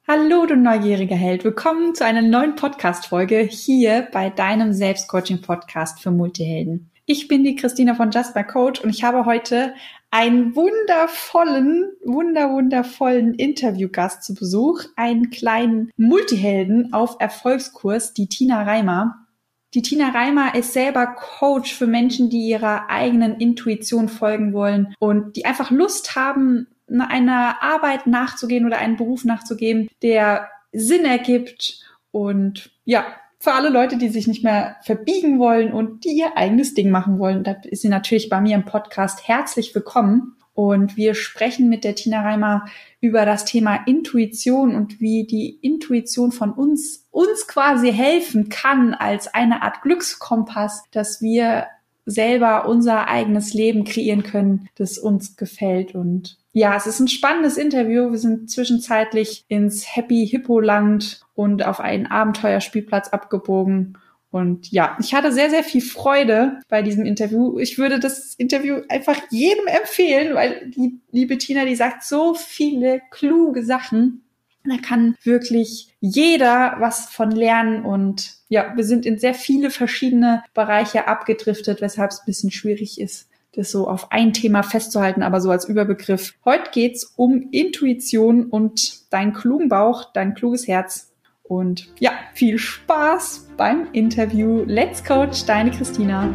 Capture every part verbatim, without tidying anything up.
Hallo, du neugieriger Held. Willkommen zu einer neuen Podcast-Folge hier bei deinem Selbstcoaching-Podcast für Multihelden. Ich bin die Christina von Just My Coach und ich habe heute einen wundervollen, wunder, wundervollen Interviewgast zu Besuch, einen kleinen Multihelden auf Erfolgskurs, die Tina Reimer. Die Tina Reimer ist selber Coach für Menschen, die ihrer eigenen Intuition folgen wollen und die einfach Lust haben, einer Arbeit nachzugehen oder einen Beruf nachzugehen, der Sinn ergibt und ja, für alle Leute, die sich nicht mehr verbiegen wollen und die ihr eigenes Ding machen wollen. Da ist sie natürlich bei mir im Podcast herzlich willkommen und wir sprechen mit der Tina Reimer über das Thema Intuition und wie die Intuition von uns, uns quasi helfen kann als eine Art Glückskompass, dass wir selber unser eigenes Leben kreieren können, das uns gefällt. Und ja, es ist ein spannendes Interview. Wir sind zwischenzeitlich ins Happy Hippo Land und auf einen Abenteuerspielplatz abgebogen. Und ja, ich hatte sehr, sehr viel Freude bei diesem Interview. Ich würde das Interview einfach jedem empfehlen, weil die liebe Tina, die sagt so viele kluge Sachen. Da kann wirklich jeder was von lernen und ja, wir sind in sehr viele verschiedene Bereiche abgedriftet, weshalb es ein bisschen schwierig ist, das so auf ein Thema festzuhalten, aber so als Überbegriff. Heute geht's um Intuition und deinen klugen Bauch, dein kluges Herz. Und ja, viel Spaß beim Interview. Let's Coach, deine Christina.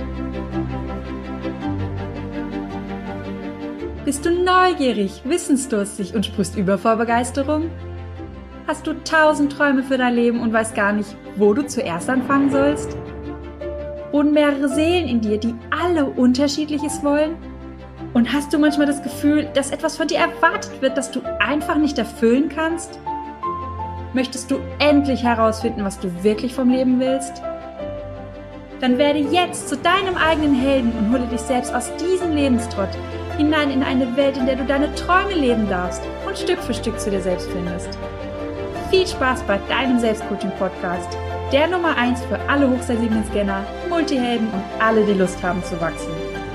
Bist du neugierig, wissensdurstig und sprichst über vor Begeisterung? Hast du tausend Träume für dein Leben und weißt gar nicht, wo du zuerst anfangen sollst? Wohnen mehrere Seelen in dir, die alle Unterschiedliches wollen? Und hast du manchmal das Gefühl, dass etwas von dir erwartet wird, das du einfach nicht erfüllen kannst? Möchtest du endlich herausfinden, was du wirklich vom Leben willst? Dann werde jetzt zu deinem eigenen Helden und hole dich selbst aus diesem Lebenstrott hinein in eine Welt, in der du deine Träume leben darfst und Stück für Stück zu dir selbst findest. Viel Spaß bei deinem Selbstcoaching-Podcast, der Nummer eins für alle hochsensiblen Scanner, Multihelden und alle, die Lust haben zu wachsen.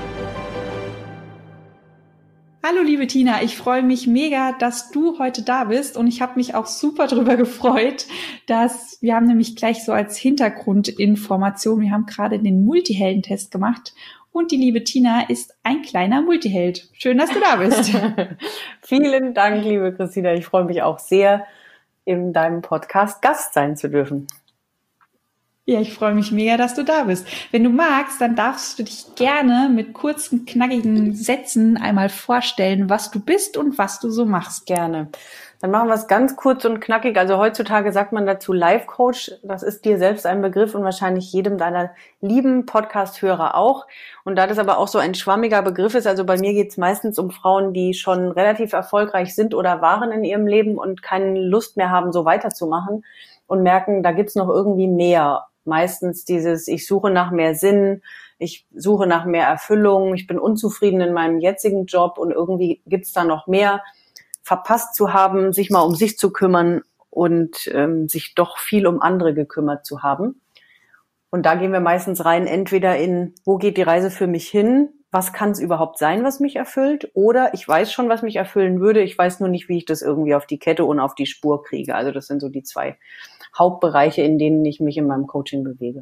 Hallo liebe Tina, ich freue mich mega, dass du heute da bist und ich habe mich auch super drüber gefreut, dass wir haben nämlich gleich so als Hintergrundinformation, wir haben gerade den Multiheldentest gemacht. Und die liebe Tina ist ein kleiner Multiheld. Schön, dass du da bist. Vielen Dank, liebe Christina. Ich freue mich auch sehr, in deinem Podcast Gast sein zu dürfen. Ja, ich freue mich mega, dass du da bist. Wenn du magst, dann darfst du dich gerne mit kurzen, knackigen Sätzen einmal vorstellen, was du bist und was du so machst. Gerne. Dann machen wir es ganz kurz und knackig. Also heutzutage sagt man dazu Life Coach. Das ist dir selbst ein Begriff und wahrscheinlich jedem deiner lieben Podcast-Hörer auch. Und da das aber auch so ein schwammiger Begriff ist, also bei mir geht es meistens um Frauen, die schon relativ erfolgreich sind oder waren in ihrem Leben und keine Lust mehr haben, so weiterzumachen und merken, da gibt's noch irgendwie mehr. Meistens dieses, ich suche nach mehr Sinn, ich suche nach mehr Erfüllung, ich bin unzufrieden in meinem jetzigen Job und irgendwie gibt's da noch mehr, verpasst zu haben, sich mal um sich zu kümmern und ähm, sich doch viel um andere gekümmert zu haben. Und da gehen wir meistens rein, entweder in, wo geht die Reise für mich hin, was kann es überhaupt sein, was mich erfüllt, oder ich weiß schon, was mich erfüllen würde, ich weiß nur nicht, wie ich das irgendwie auf die Kette und auf die Spur kriege. Also das sind so die zwei Hauptbereiche, in denen ich mich in meinem Coaching bewege.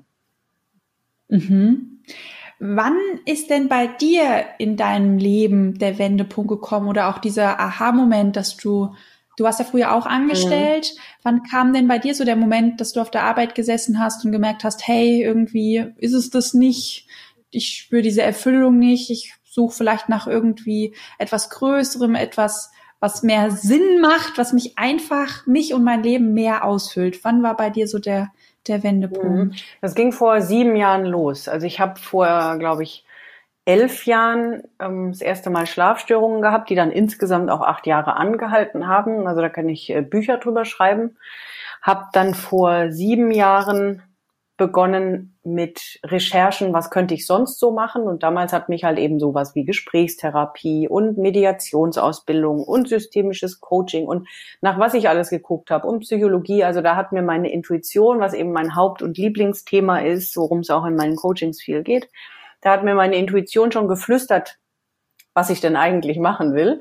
Mhm. Wann ist denn bei dir in deinem Leben der Wendepunkt gekommen oder auch dieser Aha-Moment, dass du, du warst ja früher auch angestellt, mhm. Wann kam denn bei dir so der Moment, dass du auf der Arbeit gesessen hast und gemerkt hast, hey, irgendwie ist es das nicht, ich spüre diese Erfüllung nicht, ich suche vielleicht nach irgendwie etwas Größerem, etwas, was mehr Sinn macht, was mich einfach, mich und mein Leben mehr ausfüllt. Wann war bei dir so der der Wendepunkt? Das ging vor sieben Jahren los. Also ich habe vor, glaube ich, elf Jahren ähm, das erste Mal Schlafstörungen gehabt, die dann insgesamt auch acht Jahre angehalten haben. Also da kann ich äh, Bücher drüber schreiben. Habe dann vor sieben Jahren begonnen mit Recherchen, was könnte ich sonst so machen? Und damals hat mich halt eben sowas wie Gesprächstherapie und Mediationsausbildung und systemisches Coaching und nach was ich alles geguckt habe und Psychologie. Also da hat mir meine Intuition, was eben mein Haupt- und Lieblingsthema ist, worum es auch in meinen Coachings viel geht, da hat mir meine Intuition schon geflüstert, was ich denn eigentlich machen will.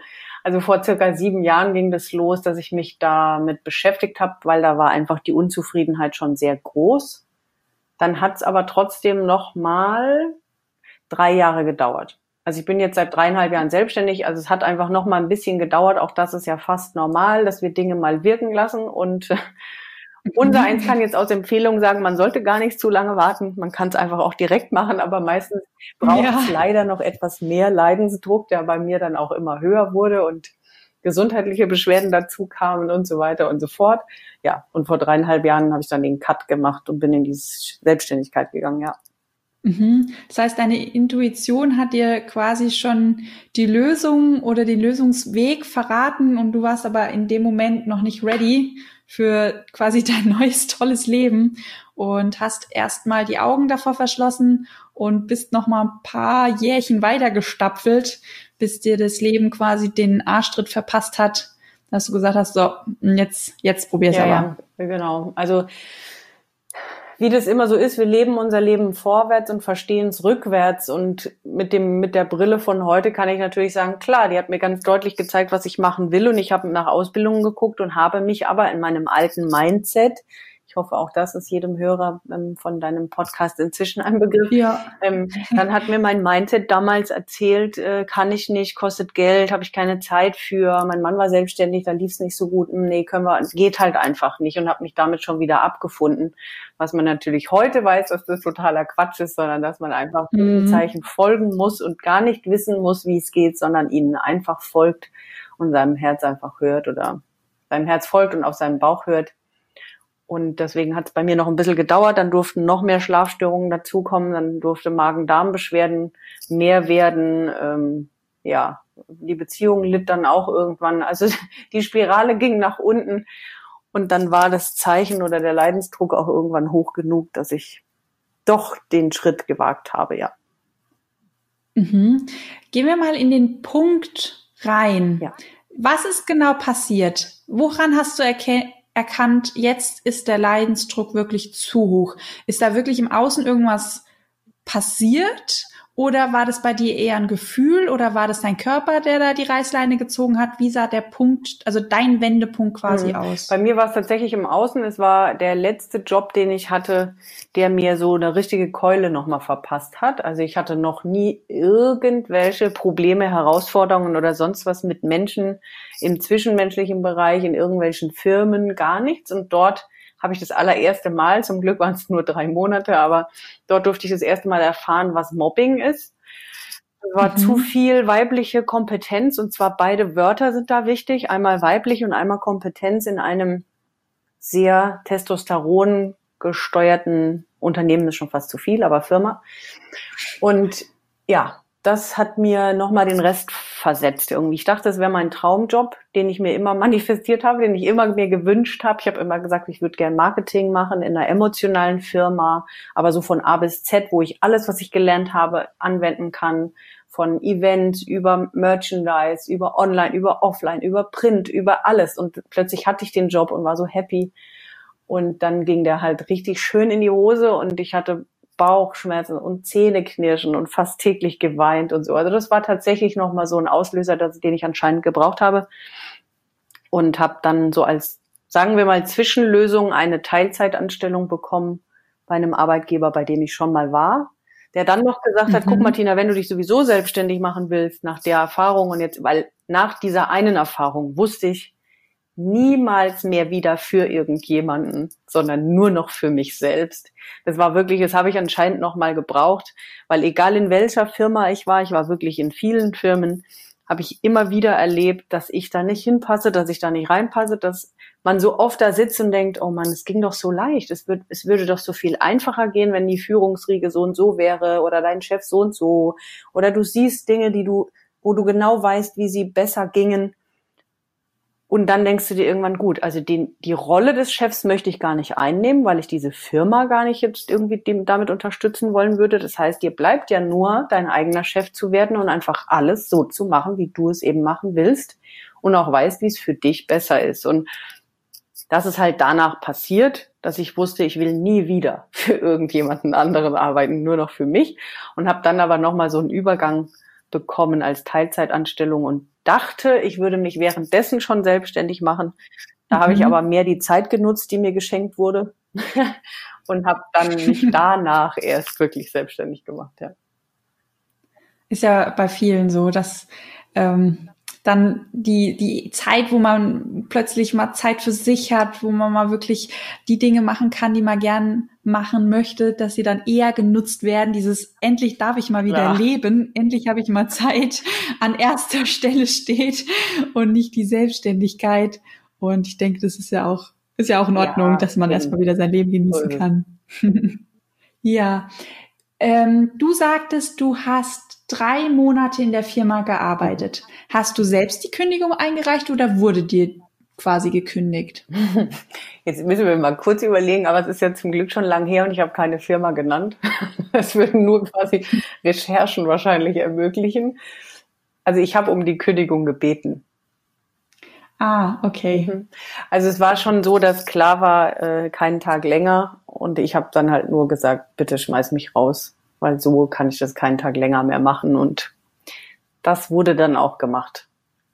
Also vor circa sieben Jahren ging das los, dass ich mich damit beschäftigt habe, weil da war einfach die Unzufriedenheit schon sehr groß. Dann hat es aber trotzdem noch mal drei Jahre gedauert. Also ich bin jetzt seit dreieinhalb Jahren selbstständig, also es hat einfach noch mal ein bisschen gedauert. Auch das ist ja fast normal, dass wir Dinge mal wirken lassen. Und unser eins kann jetzt aus Empfehlung sagen, man sollte gar nicht zu lange warten. Man kann es einfach auch direkt machen, aber meistens braucht es ja. leider noch etwas mehr Leidensdruck, der bei mir dann auch immer höher wurde und gesundheitliche Beschwerden dazu kamen und so weiter und so fort. Ja, und vor dreieinhalb Jahren habe ich dann den Cut gemacht und bin in die Selbstständigkeit gegangen, ja. Das heißt, deine Intuition hat dir quasi schon die Lösung oder den Lösungsweg verraten und du warst aber in dem Moment noch nicht ready für quasi dein neues, tolles Leben und hast erstmal die Augen davor verschlossen und bist noch mal ein paar Jährchen weiter gestapfelt, bis dir das Leben quasi den Arschtritt verpasst hat, dass du gesagt hast, so, jetzt, jetzt probier's ja, aber. Ja, genau. Also, wie das immer so ist, wir leben unser Leben vorwärts und verstehen es rückwärts. Und mit dem mit der Brille von heute kann ich natürlich sagen, klar, die hat mir ganz deutlich gezeigt, was ich machen will. Und ich habe nach Ausbildungen geguckt und habe mich aber in meinem alten Mindset, ich hoffe auch, das ist jedem Hörer ähm, von deinem Podcast inzwischen ein Begriff. Ja. Ähm, dann hat mir mein Mindset damals erzählt, äh, kann ich nicht, kostet Geld, habe ich keine Zeit für. Mein Mann war selbstständig, da lief es nicht so gut. Nee, können wir, geht halt einfach nicht und habe mich damit schon wieder abgefunden. Was man natürlich heute weiß, dass das totaler Quatsch ist, sondern dass man einfach diesen Mhm. Zeichen folgen muss und gar nicht wissen muss, wie es geht, sondern ihnen einfach folgt und seinem Herz einfach hört oder seinem Herz folgt und auf seinen Bauch hört. Und deswegen hat es bei mir noch ein bisschen gedauert. Dann durften noch mehr Schlafstörungen dazukommen. Dann durfte Magen-Darm-Beschwerden mehr werden. Ähm, ja, die Beziehung litt dann auch irgendwann. Also die Spirale ging nach unten. Und dann war das Zeichen oder der Leidensdruck auch irgendwann hoch genug, dass ich doch den Schritt gewagt habe, ja. Mhm. Gehen wir mal in den Punkt rein. Ja. Was ist genau passiert? Woran hast du erke- erkannt, jetzt ist der Leidensdruck wirklich zu hoch? Ist da wirklich im Außen irgendwas passiert? Oder war das bei dir eher ein Gefühl? Oder war das dein Körper, der da die Reißleine gezogen hat? Wie sah der Punkt, also dein Wendepunkt quasi Mhm. aus? Bei mir war es tatsächlich im Außen. Es war der letzte Job, den ich hatte, der mir so eine richtige Keule nochmal verpasst hat. Also ich hatte noch nie irgendwelche Probleme, Herausforderungen oder sonst was mit Menschen im zwischenmenschlichen Bereich, in irgendwelchen Firmen, gar nichts. Und dort habe ich das allererste Mal, zum Glück waren es nur drei Monate, aber dort durfte ich das erste Mal erfahren, was Mobbing ist. Es war mhm. zu viel weibliche Kompetenz, und zwar beide Wörter sind da wichtig, einmal weiblich und einmal Kompetenz in einem sehr Testosteron gesteuerten Unternehmen, ist schon fast zu viel, aber Firma. Und ja, das hat mir nochmal den Rest versetzt irgendwie. Ich dachte, das wäre mein Traumjob, den ich mir immer manifestiert habe, den ich immer mir gewünscht habe. Ich habe immer gesagt, ich würde gerne Marketing machen in einer emotionalen Firma, aber so von A bis Z, wo ich alles, was ich gelernt habe, anwenden kann. Von Event über Merchandise, über Online, über Offline, über Print, über alles. Und plötzlich hatte ich den Job und war so happy. Und dann ging der halt richtig schön in die Hose und ich hatte Bauchschmerzen und Zähneknirschen und fast täglich geweint und so. Also das war tatsächlich nochmal so ein Auslöser, den ich anscheinend gebraucht habe. Und habe dann so als, sagen wir mal, Zwischenlösung eine Teilzeitanstellung bekommen bei einem Arbeitgeber, bei dem ich schon mal war. Der dann noch gesagt hat, mhm. guck Martina, wenn du dich sowieso selbstständig machen willst, nach der Erfahrung und jetzt, weil nach dieser einen Erfahrung wusste ich, niemals mehr wieder für irgendjemanden, sondern nur noch für mich selbst. Das war wirklich, das habe ich anscheinend noch mal gebraucht, weil egal in welcher Firma ich war, ich war wirklich in vielen Firmen, habe ich immer wieder erlebt, dass ich da nicht hinpasse, dass ich da nicht reinpasse, dass man so oft da sitzt und denkt, oh Mann, es ging doch so leicht, es, wird, es würde doch so viel einfacher gehen, wenn die Führungsriege so und so wäre oder dein Chef so und so oder du siehst Dinge, die du, wo du genau weißt, wie sie besser gingen. Und dann denkst du dir irgendwann, gut, also den, die Rolle des Chefs möchte ich gar nicht einnehmen, weil ich diese Firma gar nicht jetzt irgendwie dem, damit unterstützen wollen würde. Das heißt, dir bleibt ja nur, dein eigener Chef zu werden und einfach alles so zu machen, wie du es eben machen willst und auch weißt, wie es für dich besser ist. Und das ist halt danach passiert, dass ich wusste, ich will nie wieder für irgendjemanden anderen arbeiten, nur noch für mich. Und habe dann aber nochmal so einen Übergang bekommen als Teilzeitanstellung und dachte, ich würde mich währenddessen schon selbstständig machen. Da Mhm. habe ich aber mehr die Zeit genutzt, die mir geschenkt wurde und habe dann mich danach erst wirklich selbstständig gemacht. Ja. Ist ja bei vielen so, dass ähm, dann die die Zeit, wo man plötzlich mal Zeit für sich hat, wo man mal wirklich die Dinge machen kann, die man gern machen möchte, dass sie dann eher genutzt werden. Dieses endlich darf ich mal wieder Klar. leben, endlich habe ich mal Zeit, an erster Stelle steht und nicht die Selbstständigkeit. Und ich denke, das ist ja auch ist ja auch in Ordnung, Ja, dass man eben. erstmal wieder sein Leben genießen So ist es. kann. Ja. Ähm, du sagtest, du hast drei Monate in der Firma gearbeitet. Hast du selbst die Kündigung eingereicht oder wurde dir quasi gekündigt? Jetzt müssen wir mal kurz überlegen, aber es ist ja zum Glück schon lang her und ich habe keine Firma genannt. Das würden nur quasi Recherchen wahrscheinlich ermöglichen. Also ich habe um die Kündigung gebeten. Ah, okay. Also es war schon so, dass klar war, äh, keinen Tag länger und ich habe dann halt nur gesagt, bitte schmeiß mich raus, weil so kann ich das keinen Tag länger mehr machen und das wurde dann auch gemacht.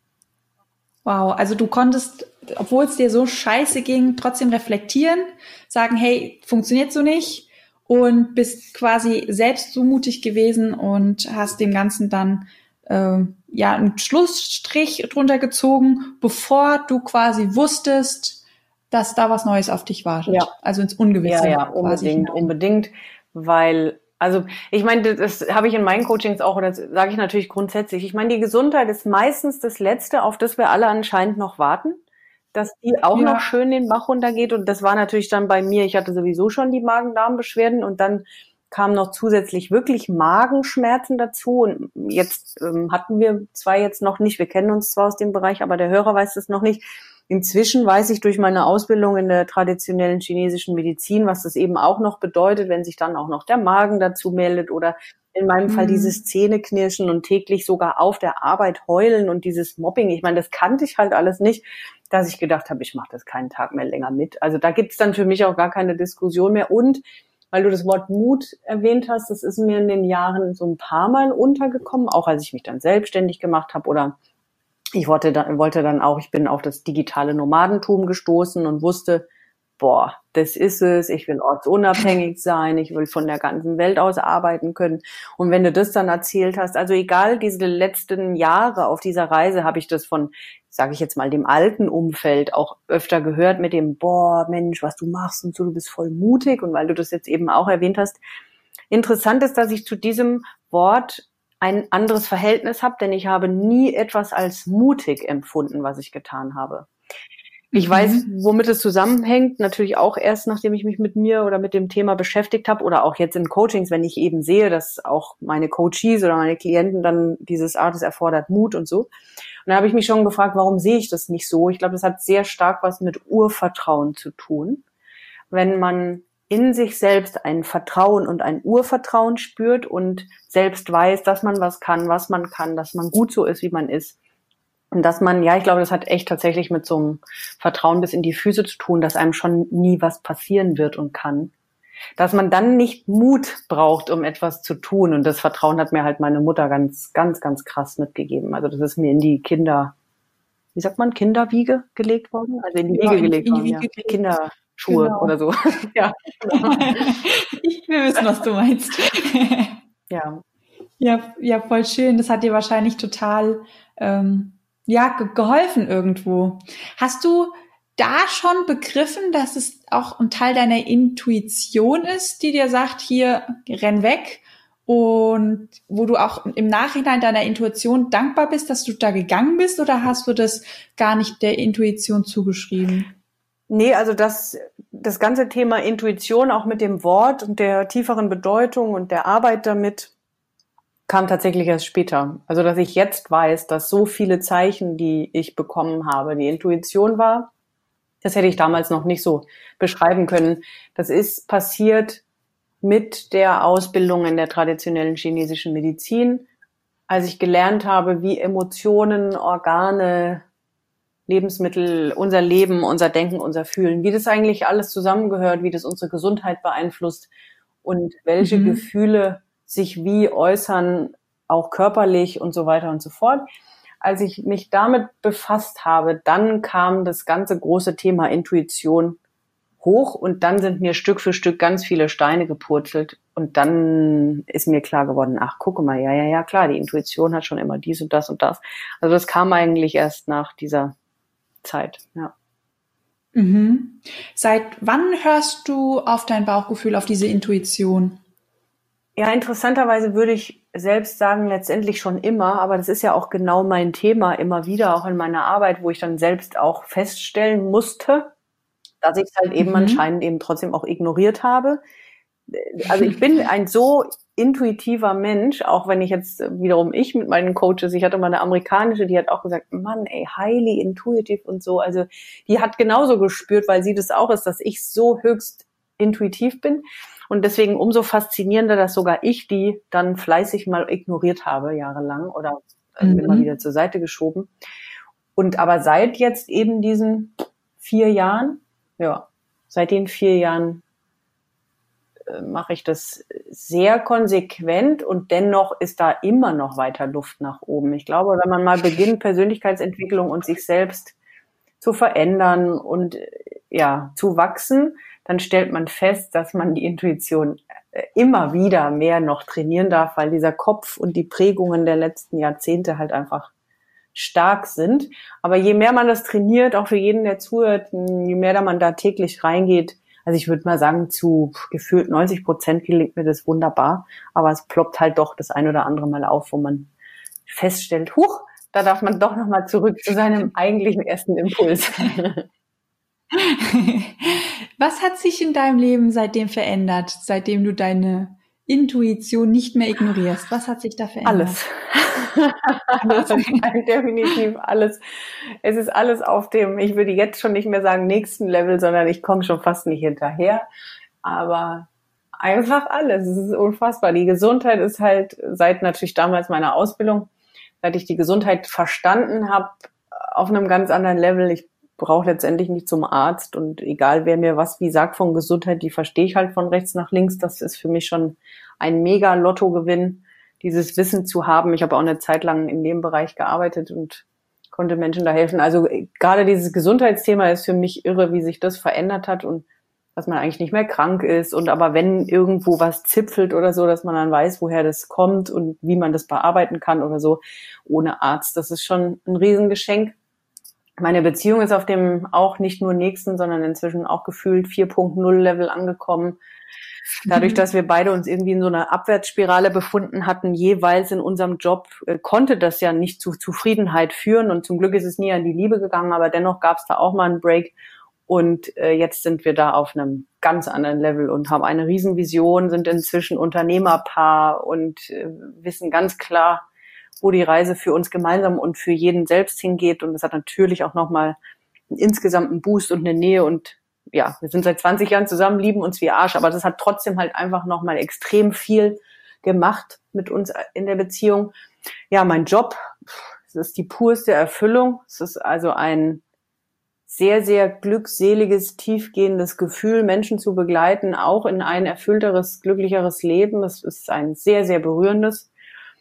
Wow, also du konntest, obwohl es dir so scheiße ging, trotzdem reflektieren, sagen, hey, funktioniert so nicht und bist quasi selbst so mutig gewesen und hast dem Ganzen dann äh, ja einen Schlussstrich drunter gezogen, bevor du quasi wusstest, dass da was Neues auf dich wartet. Ja. Also ins Ungewisse. Ja, ja, quasi unbedingt, hinein. unbedingt, weil, also ich meine, das habe ich in meinen Coachings auch, oder das sage ich natürlich grundsätzlich, ich meine, die Gesundheit ist meistens das Letzte, auf das wir alle anscheinend noch warten, dass die auch Ja. noch schön den Bach runtergeht und das war natürlich dann bei mir, ich hatte sowieso schon die Magen-Darm-Beschwerden und dann kamen noch zusätzlich wirklich Magenschmerzen dazu und jetzt ähm, hatten wir zwar jetzt noch nicht, wir kennen uns zwar aus dem Bereich, aber der Hörer weiß das noch nicht. Inzwischen weiß ich durch meine Ausbildung in der traditionellen chinesischen Medizin, was das eben auch noch bedeutet, wenn sich dann auch noch der Magen dazu meldet oder in meinem Fall Mhm. dieses Zähneknirschen und täglich sogar auf der Arbeit heulen und dieses Mobbing. Ich meine, das kannte ich halt alles nicht, dass ich gedacht habe, ich mache das keinen Tag mehr länger mit. Also da gibt's dann für mich auch gar keine Diskussion mehr. Und weil du das Wort Mut erwähnt hast, das ist mir in den Jahren so ein paar Mal untergekommen, auch als ich mich dann selbstständig gemacht habe oder ich wollte dann, wollte dann auch, ich bin auf das digitale Nomadentum gestoßen und wusste, boah, das ist es, ich will ortsunabhängig sein, ich will von der ganzen Welt aus arbeiten können. Und wenn du das dann erzählt hast, also egal, diese letzten Jahre auf dieser Reise habe ich das von, sage ich jetzt mal, dem alten Umfeld auch öfter gehört mit dem, boah, Mensch, was du machst und so, du bist voll mutig. Und weil du das jetzt eben auch erwähnt hast, interessant ist, dass ich zu diesem Wort ein anderes Verhältnis habe, denn ich habe nie etwas als mutig empfunden, was ich getan habe. Ich Mhm. weiß, womit es zusammenhängt, natürlich auch erst, nachdem ich mich mit mir oder mit dem Thema beschäftigt habe oder auch jetzt in Coachings, wenn ich eben sehe, dass auch meine Coaches oder meine Klienten dann dieses Art, es erfordert Mut und so. Und da habe ich mich schon gefragt, warum sehe ich das nicht so? Ich glaube, das hat sehr stark was mit Urvertrauen zu tun. Wenn man in sich selbst ein Vertrauen und ein Urvertrauen spürt und selbst weiß, dass man was kann, was man kann, dass man gut so ist, wie man ist. Und dass man, ja, ich glaube, das hat echt tatsächlich mit so einem Vertrauen bis in die Füße zu tun, dass einem schon nie was passieren wird und kann. Dass man dann nicht Mut braucht, um etwas zu tun. Und das Vertrauen hat mir halt meine Mutter ganz, ganz, ganz krass mitgegeben. Also das ist mir in die Kinder, wie sagt man, Kinderwiege gelegt worden? Also in die Ja, Wiege in- gelegt in die worden, ja. Wiege gelegt. Kinderschuhe Genau. oder so. Ja, genau. Ich will wissen, was du meinst. Ja. Ja, ja, voll schön. Das hat dir wahrscheinlich total ähm, ja ge geholfen irgendwo. Hast du da schon begriffen, dass es auch ein Teil deiner Intuition ist, die dir sagt, hier renn weg, und wo du auch im Nachhinein deiner Intuition dankbar bist, dass du da gegangen bist, oder hast du das gar nicht der Intuition zugeschrieben? Nee, also das, das ganze Thema Intuition auch mit dem Wort und der tieferen Bedeutung und der Arbeit damit kam tatsächlich erst später. Also dass ich jetzt weiß, dass so viele Zeichen, die ich bekommen habe, die Intuition war, das hätte ich damals noch nicht so beschreiben können. Das ist passiert mit der Ausbildung in der traditionellen chinesischen Medizin, als ich gelernt habe, wie Emotionen, Organe, Lebensmittel, unser Leben, unser Denken, unser Fühlen, wie das eigentlich alles zusammengehört, wie das unsere Gesundheit beeinflusst und welche Mhm. Gefühle sich wie äußern, auch körperlich und so weiter und so fort. als ich mich damit befasst habe, dann kam das ganze große Thema Intuition hoch und dann sind mir Stück für Stück ganz viele Steine gepurzelt und dann ist mir klar geworden, ach, gucke mal, ja, ja, ja, klar, die Intuition hat schon immer dies und das und das. Also das kam eigentlich erst nach dieser Zeit, ja. Mhm. Seit wann hörst du auf dein Bauchgefühl, auf diese Intuition? Ja, interessanterweise würde ich selbst sagen, letztendlich schon immer, aber das ist ja auch genau mein Thema immer wieder, auch in meiner Arbeit, wo ich dann selbst auch feststellen musste, dass ich es halt eben mhm. anscheinend eben trotzdem auch ignoriert habe. Also ich bin ein so intuitiver Mensch, auch wenn ich jetzt wiederum ich mit meinen Coaches, ich hatte mal eine amerikanische, die hat auch gesagt, Mann, ey, highly intuitive und so. Also die hat genauso gespürt, weil sie das auch ist, dass ich so höchst intuitiv bin. Und deswegen umso faszinierender, dass sogar ich die dann fleißig mal ignoriert habe, jahrelang, oder mhm. immer wieder zur Seite geschoben. Und aber seit jetzt eben diesen vier Jahren, ja, seit den vier Jahren äh, mache ich das sehr konsequent und dennoch ist da immer noch weiter Luft nach oben. Ich glaube, wenn man mal beginnt, Persönlichkeitsentwicklung und sich selbst zu verändern und ja, zu wachsen, dann stellt man fest, dass man die Intuition immer wieder mehr noch trainieren darf, weil dieser Kopf und die Prägungen der letzten Jahrzehnte halt einfach stark sind. Aber je mehr man das trainiert, auch für jeden, der zuhört, je mehr da man da täglich reingeht, also ich würde mal sagen, zu gefühlt neunzig Prozent gelingt mir das wunderbar, aber es ploppt halt doch das ein oder andere Mal auf, wo man feststellt, huch, da darf man doch nochmal zurück zu seinem eigentlichen ersten Impuls. Was hat sich in deinem Leben seitdem verändert, seitdem du deine Intuition nicht mehr ignorierst? Was hat sich da verändert? Alles. alles. Definitiv alles. Es ist alles auf dem, ich würde jetzt schon nicht mehr sagen nächsten Level, sondern ich komme schon fast nicht hinterher. Aber einfach alles. Es ist unfassbar. Die Gesundheit ist halt seit natürlich damals meiner Ausbildung, seit ich die Gesundheit verstanden habe, auf einem ganz anderen Level. Ich brauche letztendlich nicht zum Arzt und egal wer mir was wie sagt von Gesundheit, die verstehe ich halt von rechts nach links. Das ist für mich schon ein mega Lottogewinn, dieses Wissen zu haben. Ich habe auch eine Zeit lang in dem Bereich gearbeitet und konnte Menschen da helfen. Also gerade dieses Gesundheitsthema ist für mich irre, wie sich das verändert hat und dass man eigentlich nicht mehr krank ist und aber wenn irgendwo was zipfelt oder so, dass man dann weiß, woher das kommt und wie man das bearbeiten kann oder so ohne Arzt. Das ist schon ein Riesengeschenk. Meine Beziehung ist auf dem auch nicht nur nächsten, sondern inzwischen auch gefühlt vier Punkt null Level angekommen. Dadurch, dass wir beide uns irgendwie in so einer Abwärtsspirale befunden hatten, jeweils in unserem Job, äh, konnte das ja nicht zu Zufriedenheit führen. Und zum Glück ist es nie an die Liebe gegangen, aber dennoch gab es da auch mal einen Break. Und äh, jetzt sind wir da auf einem ganz anderen Level und haben eine Riesenvision, sind inzwischen Unternehmerpaar und äh, wissen ganz klar, wo die Reise für uns gemeinsam und für jeden selbst hingeht. Und es hat natürlich auch nochmal insgesamt einen Boost und eine Nähe. Und ja, wir sind seit zwanzig Jahren zusammen, lieben uns wie Arsch. Aber das hat trotzdem halt einfach nochmal extrem viel gemacht mit uns in der Beziehung. Ja, mein Job, es ist die purste Erfüllung. Es ist also ein sehr, sehr glückseliges, tiefgehendes Gefühl, Menschen zu begleiten, auch in ein erfüllteres, glücklicheres Leben. Es ist ein sehr, sehr berührendes.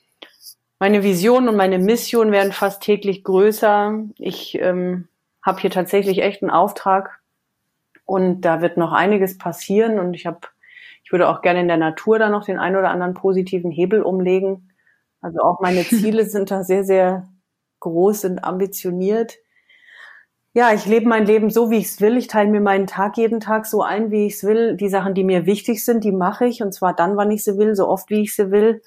Meine Vision und meine Mission werden fast täglich größer. Ich ähm, habe hier tatsächlich echt einen Auftrag und da wird noch einiges passieren und ich habe, ich würde auch gerne in der Natur da noch den einen oder anderen positiven Hebel umlegen. Also auch meine Ziele sind da sehr, sehr groß, sind ambitioniert. Ja, ich lebe mein Leben so, wie ich es will. Ich teile mir meinen Tag jeden Tag so ein, wie ich es will. Die Sachen, die mir wichtig sind, die mache ich und zwar dann, wann ich sie will, so oft, wie ich sie will.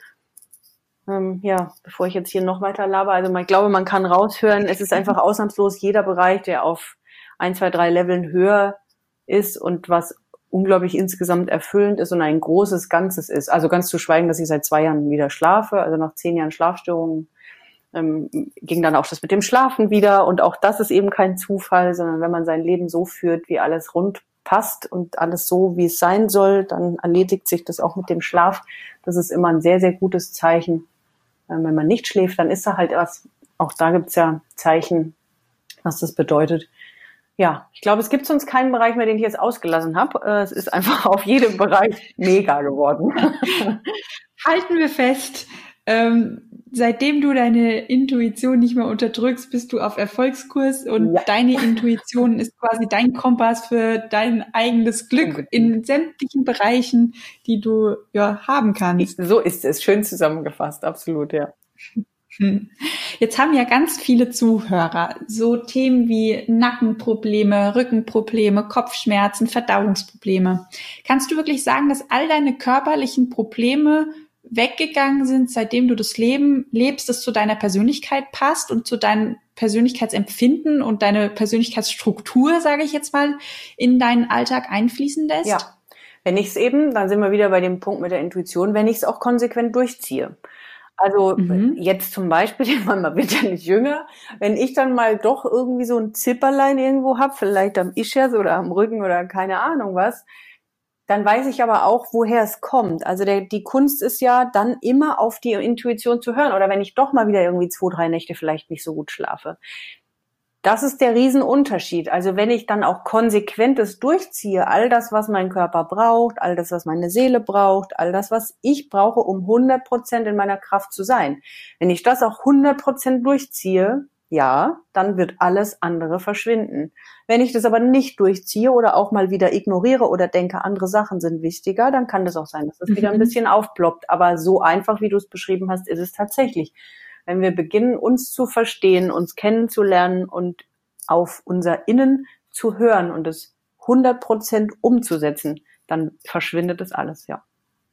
Ähm, ja, bevor ich jetzt hier noch weiter laber, also ich glaube, man kann raushören, es ist einfach ausnahmslos jeder Bereich, der auf ein, zwei, drei Leveln höher ist und was unglaublich insgesamt erfüllend ist und ein großes Ganzes ist. Also ganz zu schweigen, dass ich seit zwei Jahren wieder schlafe, also nach zehn Jahren Schlafstörungen ähm, ging dann auch das mit dem Schlafen wieder und auch das ist eben kein Zufall, sondern wenn man sein Leben so führt, wie alles rund passt und alles so, wie es sein soll, dann erledigt sich das auch mit dem Schlaf. Das ist immer ein sehr, sehr gutes Zeichen. Wenn man nicht schläft, dann ist da halt was, auch da gibt's ja Zeichen, was das bedeutet. Ja, ich glaube, es gibt sonst keinen Bereich mehr, den ich jetzt ausgelassen habe. Es ist einfach auf jedem Bereich mega geworden. Halten wir fest, ähm, seitdem du deine Intuition nicht mehr unterdrückst, bist du auf Erfolgskurs und ja. deine Intuition ist quasi dein Kompass für dein eigenes Glück in sämtlichen Bereichen, die du ja haben kannst. So ist es, schön zusammengefasst, absolut, ja. Jetzt haben ja ganz viele Zuhörer so Themen wie Nackenprobleme, Rückenprobleme, Kopfschmerzen, Verdauungsprobleme. Kannst du wirklich sagen, dass all deine körperlichen Probleme weggegangen sind, seitdem du das Leben lebst, das zu deiner Persönlichkeit passt und zu deinem Persönlichkeitsempfinden und deine Persönlichkeitsstruktur, sage ich jetzt mal, in deinen Alltag einfließen lässt? Ja, wenn ich es eben, dann sind wir wieder bei dem Punkt mit der Intuition, wenn ich es auch konsequent durchziehe. Also mhm. jetzt zum Beispiel, man wird ja nicht jünger, wenn ich dann mal doch irgendwie so ein Zipperlein irgendwo hab, vielleicht am Ischias oder am Rücken oder keine Ahnung was, dann weiß ich aber auch, woher es kommt. Also der, die Kunst ist ja dann immer auf die Intuition zu hören. Oder wenn ich doch mal wieder irgendwie zwei, drei Nächte vielleicht nicht so gut schlafe. Das ist der Riesenunterschied. Also wenn ich dann auch konsequentes durchziehe, all das, was mein Körper braucht, all das, was meine Seele braucht, all das, was ich brauche, um hundert Prozent in meiner Kraft zu sein. Wenn ich das auch hundert Prozent durchziehe, ja, dann wird alles andere verschwinden. Wenn ich das aber nicht durchziehe oder auch mal wieder ignoriere oder denke, andere Sachen sind wichtiger, dann kann das auch sein, dass das mhm. wieder ein bisschen aufploppt. Aber so einfach, wie du es beschrieben hast, ist es tatsächlich. Wenn wir beginnen, uns zu verstehen, uns kennenzulernen und auf unser Innen zu hören und es hundert Prozent umzusetzen, dann verschwindet das alles, ja.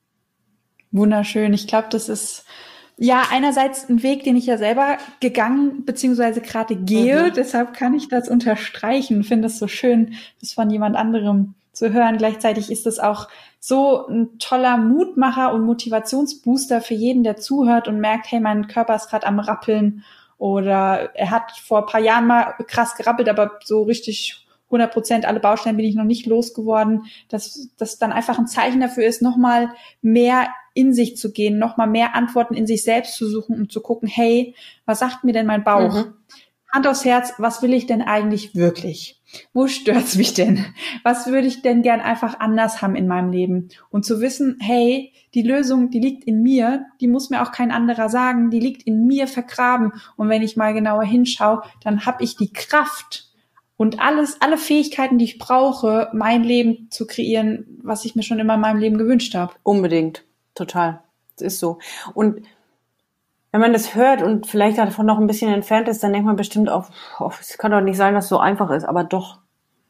Wunderschön. Ich glaube, das ist ja einerseits ein Weg, den ich ja selber gegangen bzw. gerade gehe. Mhm. Deshalb kann ich das unterstreichen. Finde es so schön, das von jemand anderem zu hören. Gleichzeitig ist es auch so ein toller Mutmacher und Motivationsbooster für jeden, der zuhört und merkt, hey, mein Körper ist gerade am Rappeln oder er hat vor ein paar Jahren mal krass gerappelt, aber so richtig hundert Prozent alle Baustellen bin ich noch nicht losgeworden, dass das dann einfach ein Zeichen dafür ist, nochmal mehr in sich zu gehen, nochmal mehr Antworten in sich selbst zu suchen und zu gucken, hey, was sagt mir denn mein Bauch? Mhm. Hand aufs Herz, was will ich denn eigentlich wirklich? Wo stört's mich denn? Was würde ich denn gern einfach anders haben in meinem Leben? Und zu wissen, hey, die Lösung, die liegt in mir, die muss mir auch kein anderer sagen, die liegt in mir vergraben. Und wenn ich mal genauer hinschaue, dann habe ich die Kraft und alles, alle Fähigkeiten, die ich brauche, mein Leben zu kreieren, was ich mir schon immer in meinem Leben gewünscht habe. Unbedingt, total. Das ist so. Und wenn man das hört und vielleicht davon noch ein bisschen entfernt ist, dann denkt man bestimmt auch, oh, es kann doch nicht sein, dass es so einfach ist. Aber doch,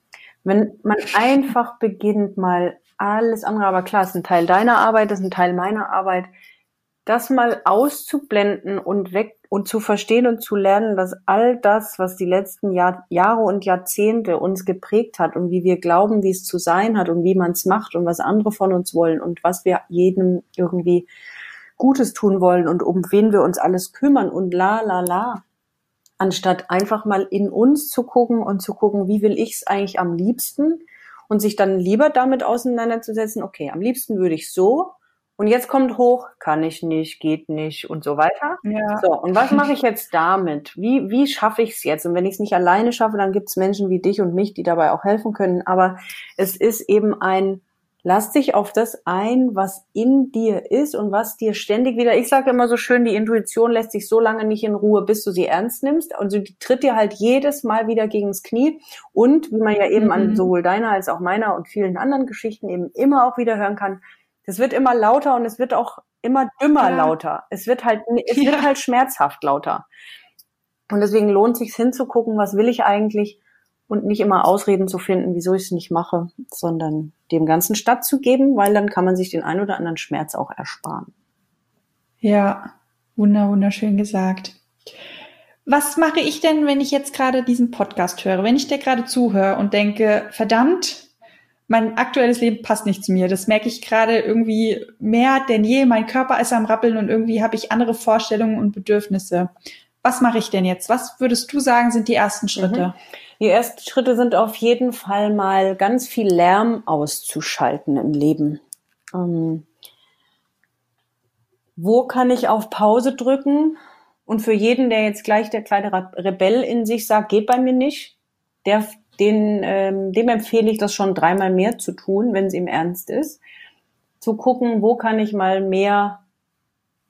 wenn man einfach beginnt, mal alles andere, aber klar, es ist ein Teil deiner Arbeit, das ist ein Teil meiner Arbeit, das mal auszublenden und weg und zu verstehen und zu lernen, dass all das, was die letzten Jahr, Jahre und Jahrzehnte uns geprägt hat und wie wir glauben, wie es zu sein hat und wie man es macht und was andere von uns wollen und was wir jedem irgendwie Gutes tun wollen und um wen wir uns alles kümmern und la, la, la. Anstatt einfach mal in uns zu gucken und zu gucken, wie will ich es eigentlich am liebsten und sich dann lieber damit auseinanderzusetzen, okay, am liebsten würde ich so und jetzt kommt hoch, kann ich nicht, geht nicht und so weiter. Ja. So, und was mache ich jetzt damit? Wie, wie schaffe ich es jetzt? Und wenn ich es nicht alleine schaffe, dann gibt es Menschen wie dich und mich, die dabei auch helfen können. Aber es ist eben ein Lass dich auf das ein, was in dir ist und was dir ständig wieder, ich sage immer so schön, die Intuition lässt sich so lange nicht in Ruhe, bis du sie ernst nimmst. Also die tritt dir halt jedes Mal wieder gegens Knie. Und wie man ja eben mhm. an sowohl deiner als auch meiner und vielen anderen Geschichten eben immer auch wieder hören kann, das wird immer lauter und es wird auch immer dümmer ja. lauter. Es wird halt, es ja. wird halt schmerzhaft lauter. Und deswegen lohnt es sich hinzugucken, was will ich eigentlich? Und nicht immer Ausreden zu finden, wieso ich es nicht mache, sondern dem Ganzen stattzugeben, weil dann kann man sich den ein oder anderen Schmerz auch ersparen. Ja, wunder, wunderschön gesagt. Was mache ich denn, wenn ich jetzt gerade diesen Podcast höre, wenn ich dir gerade zuhöre und denke, verdammt, mein aktuelles Leben passt nicht zu mir. Das merke ich gerade irgendwie mehr denn je. Mein Körper ist am Rappeln und irgendwie habe ich andere Vorstellungen und Bedürfnisse. Was mache ich denn jetzt? Was würdest du sagen, sind die ersten Schritte? Mhm. Die ersten Schritte sind auf jeden Fall mal ganz viel Lärm auszuschalten im Leben. Ähm, wo kann ich auf Pause drücken? Und für jeden, der jetzt gleich der kleine Rebell in sich sagt, geht bei mir nicht, der, den, ähm, dem empfehle ich das schon dreimal mehr zu tun, wenn es ihm ernst ist. Zu gucken, wo kann ich mal mehr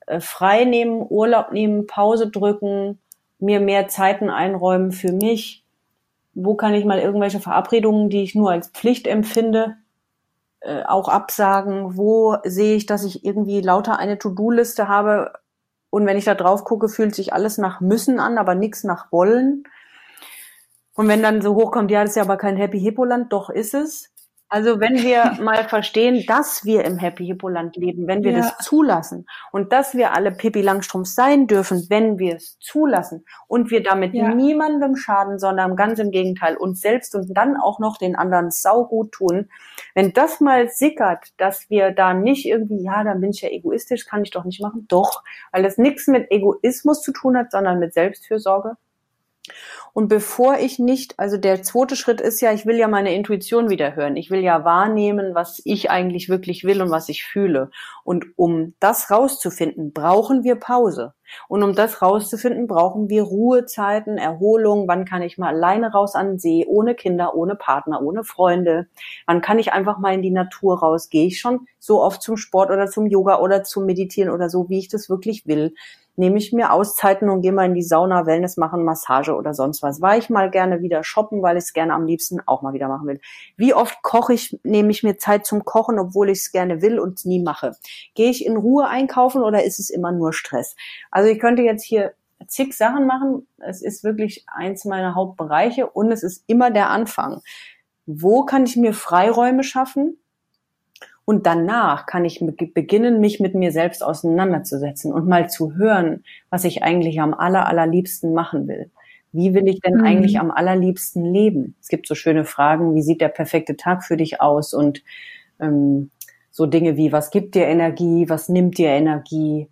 äh, frei nehmen, Urlaub nehmen, Pause drücken, mir mehr Zeiten einräumen für mich? Wo kann ich mal irgendwelche Verabredungen, die ich nur als Pflicht empfinde, äh, auch absagen? Wo sehe ich, dass ich irgendwie lauter eine To-Do-Liste habe und wenn ich da drauf gucke, fühlt sich alles nach müssen an, aber nichts nach wollen? Und wenn dann so hochkommt, ja, das ist ja aber kein Happy Hippo-Land, doch ist es. Also wenn wir mal verstehen, dass wir im Happy Hippo-Land leben, wenn wir Ja. das zulassen und dass wir alle Pippi Langstrumpf sein dürfen, wenn wir es zulassen und wir damit Ja. niemandem schaden, sondern ganz im Gegenteil uns selbst und dann auch noch den anderen saugut tun, wenn das mal sickert, dass wir da nicht irgendwie, ja, dann bin ich ja egoistisch, kann ich doch nicht machen, doch, weil das nichts mit Egoismus zu tun hat, sondern mit Selbstfürsorge. Und bevor ich nicht, also der zweite Schritt ist ja, ich will ja meine Intuition wieder hören. Ich will ja wahrnehmen, was ich eigentlich wirklich will und was ich fühle. Und um das rauszufinden, brauchen wir Pause. Und um das rauszufinden, brauchen wir Ruhezeiten, Erholung. Wann kann ich mal alleine raus an den See, ohne Kinder, ohne Partner, ohne Freunde? Wann kann ich einfach mal in die Natur raus? Gehe ich schon so oft zum Sport oder zum Yoga oder zum Meditieren oder so, wie ich das wirklich will? Nehme ich mir Auszeiten und gehe mal in die Sauna, Wellness machen, Massage oder sonst was. War ich mal gerne wieder shoppen, weil ich es gerne am liebsten auch mal wieder machen will. Wie oft koche ich, nehme ich mir Zeit zum Kochen, obwohl ich es gerne will und es nie mache. Gehe ich in Ruhe einkaufen oder ist es immer nur Stress? Also ich könnte jetzt hier zig Sachen machen. Es ist wirklich eins meiner Hauptbereiche und es ist immer der Anfang. Wo kann ich mir Freiräume schaffen? Und danach kann ich beginnen, mich mit mir selbst auseinanderzusetzen und mal zu hören, was ich eigentlich am aller, allerliebsten machen will. Wie will ich denn mhm. eigentlich am allerliebsten leben? Es gibt so schöne Fragen, wie sieht der perfekte Tag für dich aus? Und ähm, so Dinge wie, was gibt dir Energie? Was nimmt dir Energie?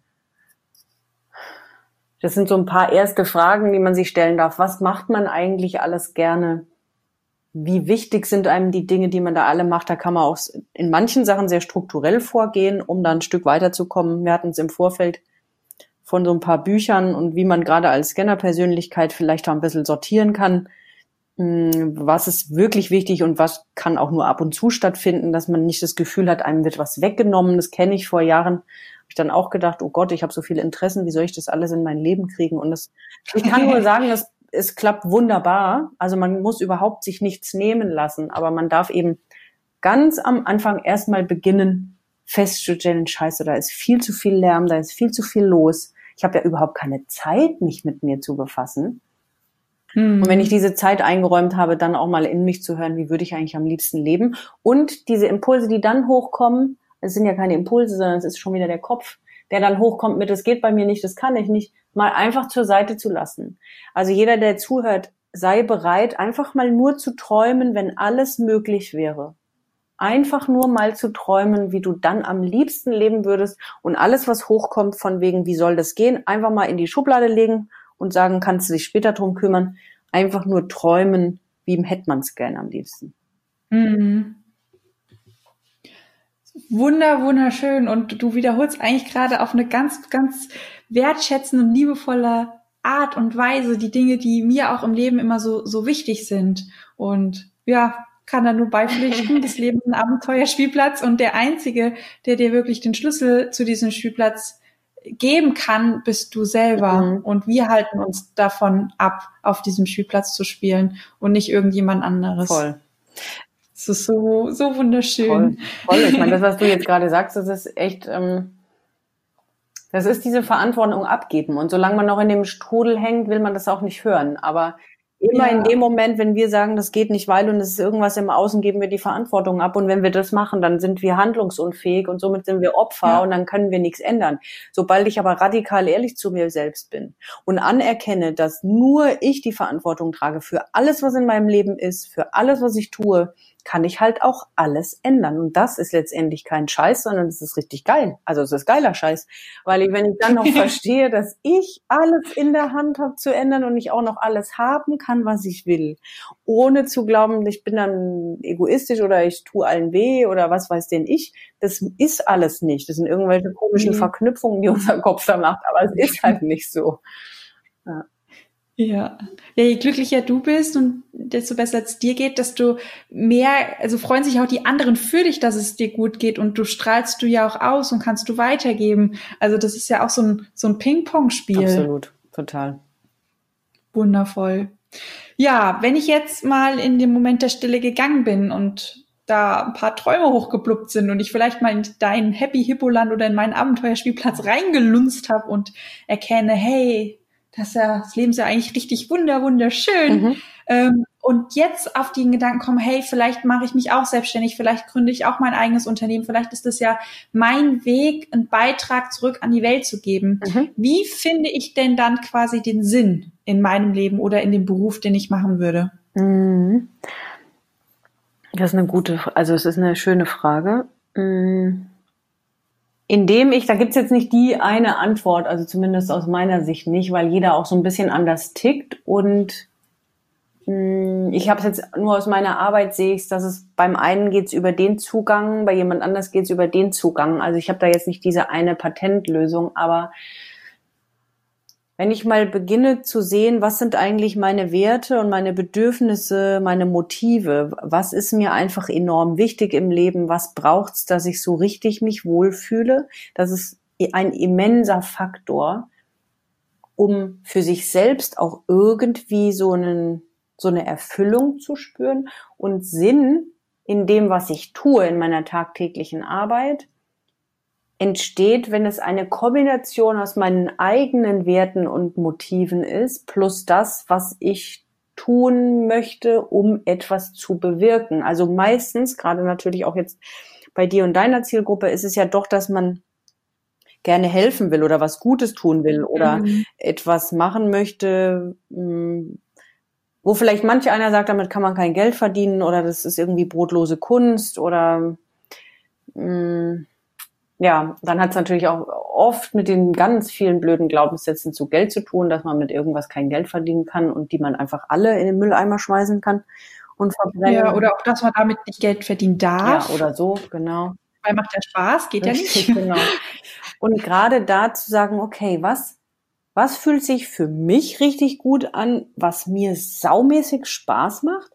Das sind so ein paar erste Fragen, die man sich stellen darf. Was macht man eigentlich alles gerne? Wie wichtig sind einem die Dinge, die man da alle macht? Da kann man auch in manchen Sachen sehr strukturell vorgehen, um da ein Stück weiterzukommen. Wir hatten es im Vorfeld von so ein paar Büchern und wie man gerade als Scanner-Persönlichkeit vielleicht auch ein bisschen sortieren kann. Was ist wirklich wichtig und was kann auch nur ab und zu stattfinden, dass man nicht das Gefühl hat, einem wird was weggenommen. Das kenne ich vor Jahren. Habe ich dann auch gedacht, oh Gott, ich habe so viele Interessen, wie soll ich das alles in mein Leben kriegen? Und das, ich kann nur sagen, dass es klappt wunderbar. Also man muss überhaupt sich nichts nehmen lassen, aber man darf eben ganz am Anfang erstmal beginnen, festzustellen, scheiße, da ist viel zu viel Lärm, da ist viel zu viel los. Ich habe ja überhaupt keine Zeit, mich mit mir zu befassen. Hm. Und wenn ich diese Zeit eingeräumt habe, dann auch mal in mich zu hören, wie würde ich eigentlich am liebsten leben? Und diese Impulse, die dann hochkommen, es sind ja keine Impulse, sondern es ist schon wieder der Kopf, der dann hochkommt mit, das geht bei mir nicht, das kann ich nicht, mal einfach zur Seite zu lassen. Also jeder, der zuhört, sei bereit, einfach mal nur zu träumen, wenn alles möglich wäre. Einfach nur mal zu träumen, wie du dann am liebsten leben würdest und alles, was hochkommt von wegen, wie soll das gehen, einfach mal in die Schublade legen und sagen, kannst du dich später drum kümmern. Einfach nur träumen, wie hätte man es gern am liebsten. Mhm. Wunder, wunderschön. Und du wiederholst eigentlich gerade auf eine ganz, ganz wertschätzende und liebevolle Art und Weise die Dinge, die mir auch im Leben immer so, so wichtig sind. Und ja, kann da nur beipflichten, das Leben ist ein Abenteuerspielplatz und der Einzige, der dir wirklich den Schlüssel zu diesem Spielplatz geben kann, bist du selber. Mhm. Und wir halten uns davon ab, auf diesem Spielplatz zu spielen und nicht irgendjemand anderes. Voll. Das ist so, so wunderschön. Voll, voll. Ich meine, das, was du jetzt gerade sagst, das ist echt, ähm, das ist diese Verantwortung abgeben. Und solange man noch in dem Strudel hängt, will man das auch nicht hören. Aber immer ja. in dem Moment, wenn wir sagen, das geht nicht, weil und es ist irgendwas im Außen, geben wir die Verantwortung ab. Und wenn wir das machen, dann sind wir handlungsunfähig und somit sind wir Opfer ja. und dann können wir nichts ändern. Sobald ich aber radikal ehrlich zu mir selbst bin und anerkenne, dass nur ich die Verantwortung trage für alles, was in meinem Leben ist, für alles, was ich tue, kann ich halt auch alles ändern. Und das ist letztendlich kein Scheiß, sondern es ist richtig geil. Also es ist geiler Scheiß. Weil ich, wenn ich dann noch verstehe, dass ich alles in der Hand habe zu ändern und ich auch noch alles haben kann, was ich will, ohne zu glauben, ich bin dann egoistisch oder ich tue allen weh oder was weiß denn ich, das ist alles nicht. Das sind irgendwelche komischen mhm. Verknüpfungen, die unser Kopf da macht, aber es ist halt nicht so. Ja. Ja. Ja, je glücklicher du bist und desto besser es dir geht, desto mehr, also freuen sich auch die anderen für dich, dass es dir gut geht und du strahlst du ja auch aus und kannst du weitergeben. Also das ist ja auch so ein, so ein Ping-Pong-Spiel. Absolut, total. Wundervoll. Ja, wenn ich jetzt mal in den Moment der Stille gegangen bin und da ein paar Träume hochgepluppt sind und ich vielleicht mal in dein Happy Hippoland oder in meinen Abenteuerspielplatz reingelunzt habe und erkenne, hey, das, ist ja, das Leben ist ja eigentlich richtig wunder, wunderschön. Mhm. Ähm, und jetzt auf den Gedanken kommen, hey, vielleicht mache ich mich auch selbstständig, vielleicht gründe ich auch mein eigenes Unternehmen, vielleicht ist das ja mein Weg, einen Beitrag zurück an die Welt zu geben. Mhm. Wie finde ich denn dann quasi den Sinn in meinem Leben oder in dem Beruf, den ich machen würde? Mhm. Das ist eine gute, also es ist eine schöne Frage. Mhm. Indem ich, da gibt's jetzt nicht die eine Antwort, also zumindest aus meiner Sicht nicht, weil jeder auch so ein bisschen anders tickt und mh, ich habe es jetzt nur aus meiner Arbeit sehe ich, dass es beim einen geht's über den Zugang, bei jemand anders geht's über den Zugang. Also ich habe da jetzt nicht diese eine Patentlösung, aber wenn ich mal beginne zu sehen, was sind eigentlich meine Werte und meine Bedürfnisse, meine Motive, was ist mir einfach enorm wichtig im Leben, was braucht's, dass ich so richtig mich wohlfühle, das ist ein immenser Faktor, um für sich selbst auch irgendwie so einen, so eine Erfüllung zu spüren und Sinn in dem, was ich tue in meiner tagtäglichen Arbeit, entsteht, wenn es eine Kombination aus meinen eigenen Werten und Motiven ist, plus das, was ich tun möchte, um etwas zu bewirken. Also meistens, gerade natürlich auch jetzt bei dir und deiner Zielgruppe, ist es ja doch, dass man gerne helfen will oder was Gutes tun will oder mhm. etwas machen möchte, wo vielleicht manch einer sagt, damit kann man kein Geld verdienen oder das ist irgendwie brotlose Kunst oder mh, ja, dann hat es natürlich auch oft mit den ganz vielen blöden Glaubenssätzen zu Geld zu tun, dass man mit irgendwas kein Geld verdienen kann und die man einfach alle in den Mülleimer schmeißen kann und verbrennen. Ja, oder auch, dass man damit nicht Geld verdienen darf. Ja, oder so, genau. Weil macht ja Spaß, geht Richtig, ja nicht. Genau. Und gerade da zu sagen, okay, was, was fühlt sich für mich richtig gut an, was mir saumäßig Spaß macht,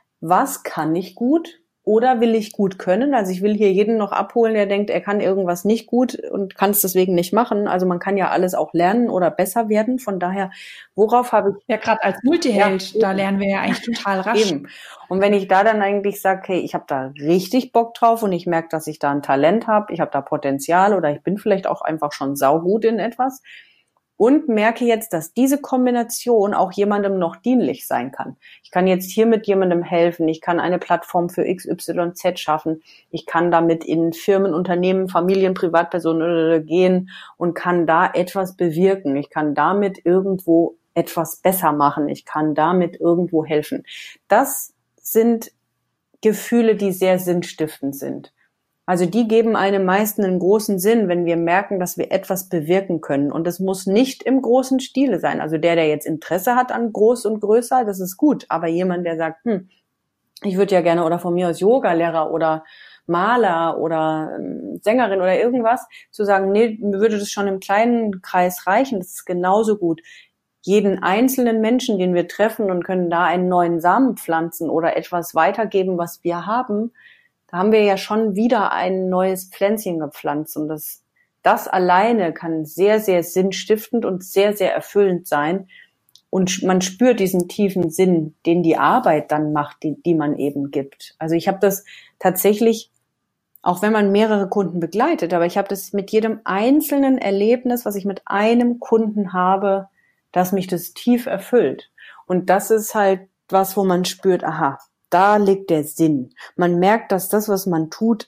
was kann ich gut? Oder will ich gut können? Also ich will hier jeden noch abholen, der denkt, er kann irgendwas nicht gut und kann es deswegen nicht machen. Also man kann ja alles auch lernen oder besser werden. Von daher, worauf habe ich... Ja, gerade als Multiheld, ja, da lernen wir ja eigentlich total rasch. Eben. Und wenn ich da dann eigentlich sage, hey, ich habe da richtig Bock drauf und ich merke, dass ich da ein Talent habe, ich habe da Potenzial oder ich bin vielleicht auch einfach schon saugut in etwas, und merke jetzt, dass diese Kombination auch jemandem noch dienlich sein kann. Ich kann jetzt hier mit jemandem helfen, ich kann eine Plattform für X Y Z schaffen, ich kann damit in Firmen, Unternehmen, Familien, Privatpersonen gehen und kann da etwas bewirken. Ich kann damit irgendwo etwas besser machen, ich kann damit irgendwo helfen. Das sind Gefühle, die sehr sinnstiftend sind. Also die geben einem meisten einen großen Sinn, wenn wir merken, dass wir etwas bewirken können. Und das muss nicht im großen Stile sein. Also der, der jetzt Interesse hat an groß und größer, das ist gut. Aber jemand, der sagt, hm, ich würde ja gerne oder von mir aus Yoga-Lehrer oder Maler oder ähm, Sängerin oder irgendwas, zu sagen, nee, mir würde das schon im kleinen Kreis reichen. Das ist genauso gut. Jeden einzelnen Menschen, den wir treffen und können da einen neuen Samen pflanzen oder etwas weitergeben, was wir haben, da haben wir ja schon wieder ein neues Pflänzchen gepflanzt und das, das alleine kann sehr, sehr sinnstiftend und sehr, sehr erfüllend sein und man spürt diesen tiefen Sinn, den die Arbeit dann macht, die, die man eben gibt. Also ich habe das tatsächlich, auch wenn man mehrere Kunden begleitet, aber ich habe das mit jedem einzelnen Erlebnis, was ich mit einem Kunden habe, dass mich das tief erfüllt. Und das ist halt was, wo man spürt, aha, da liegt der Sinn. Man merkt, dass das, was man tut,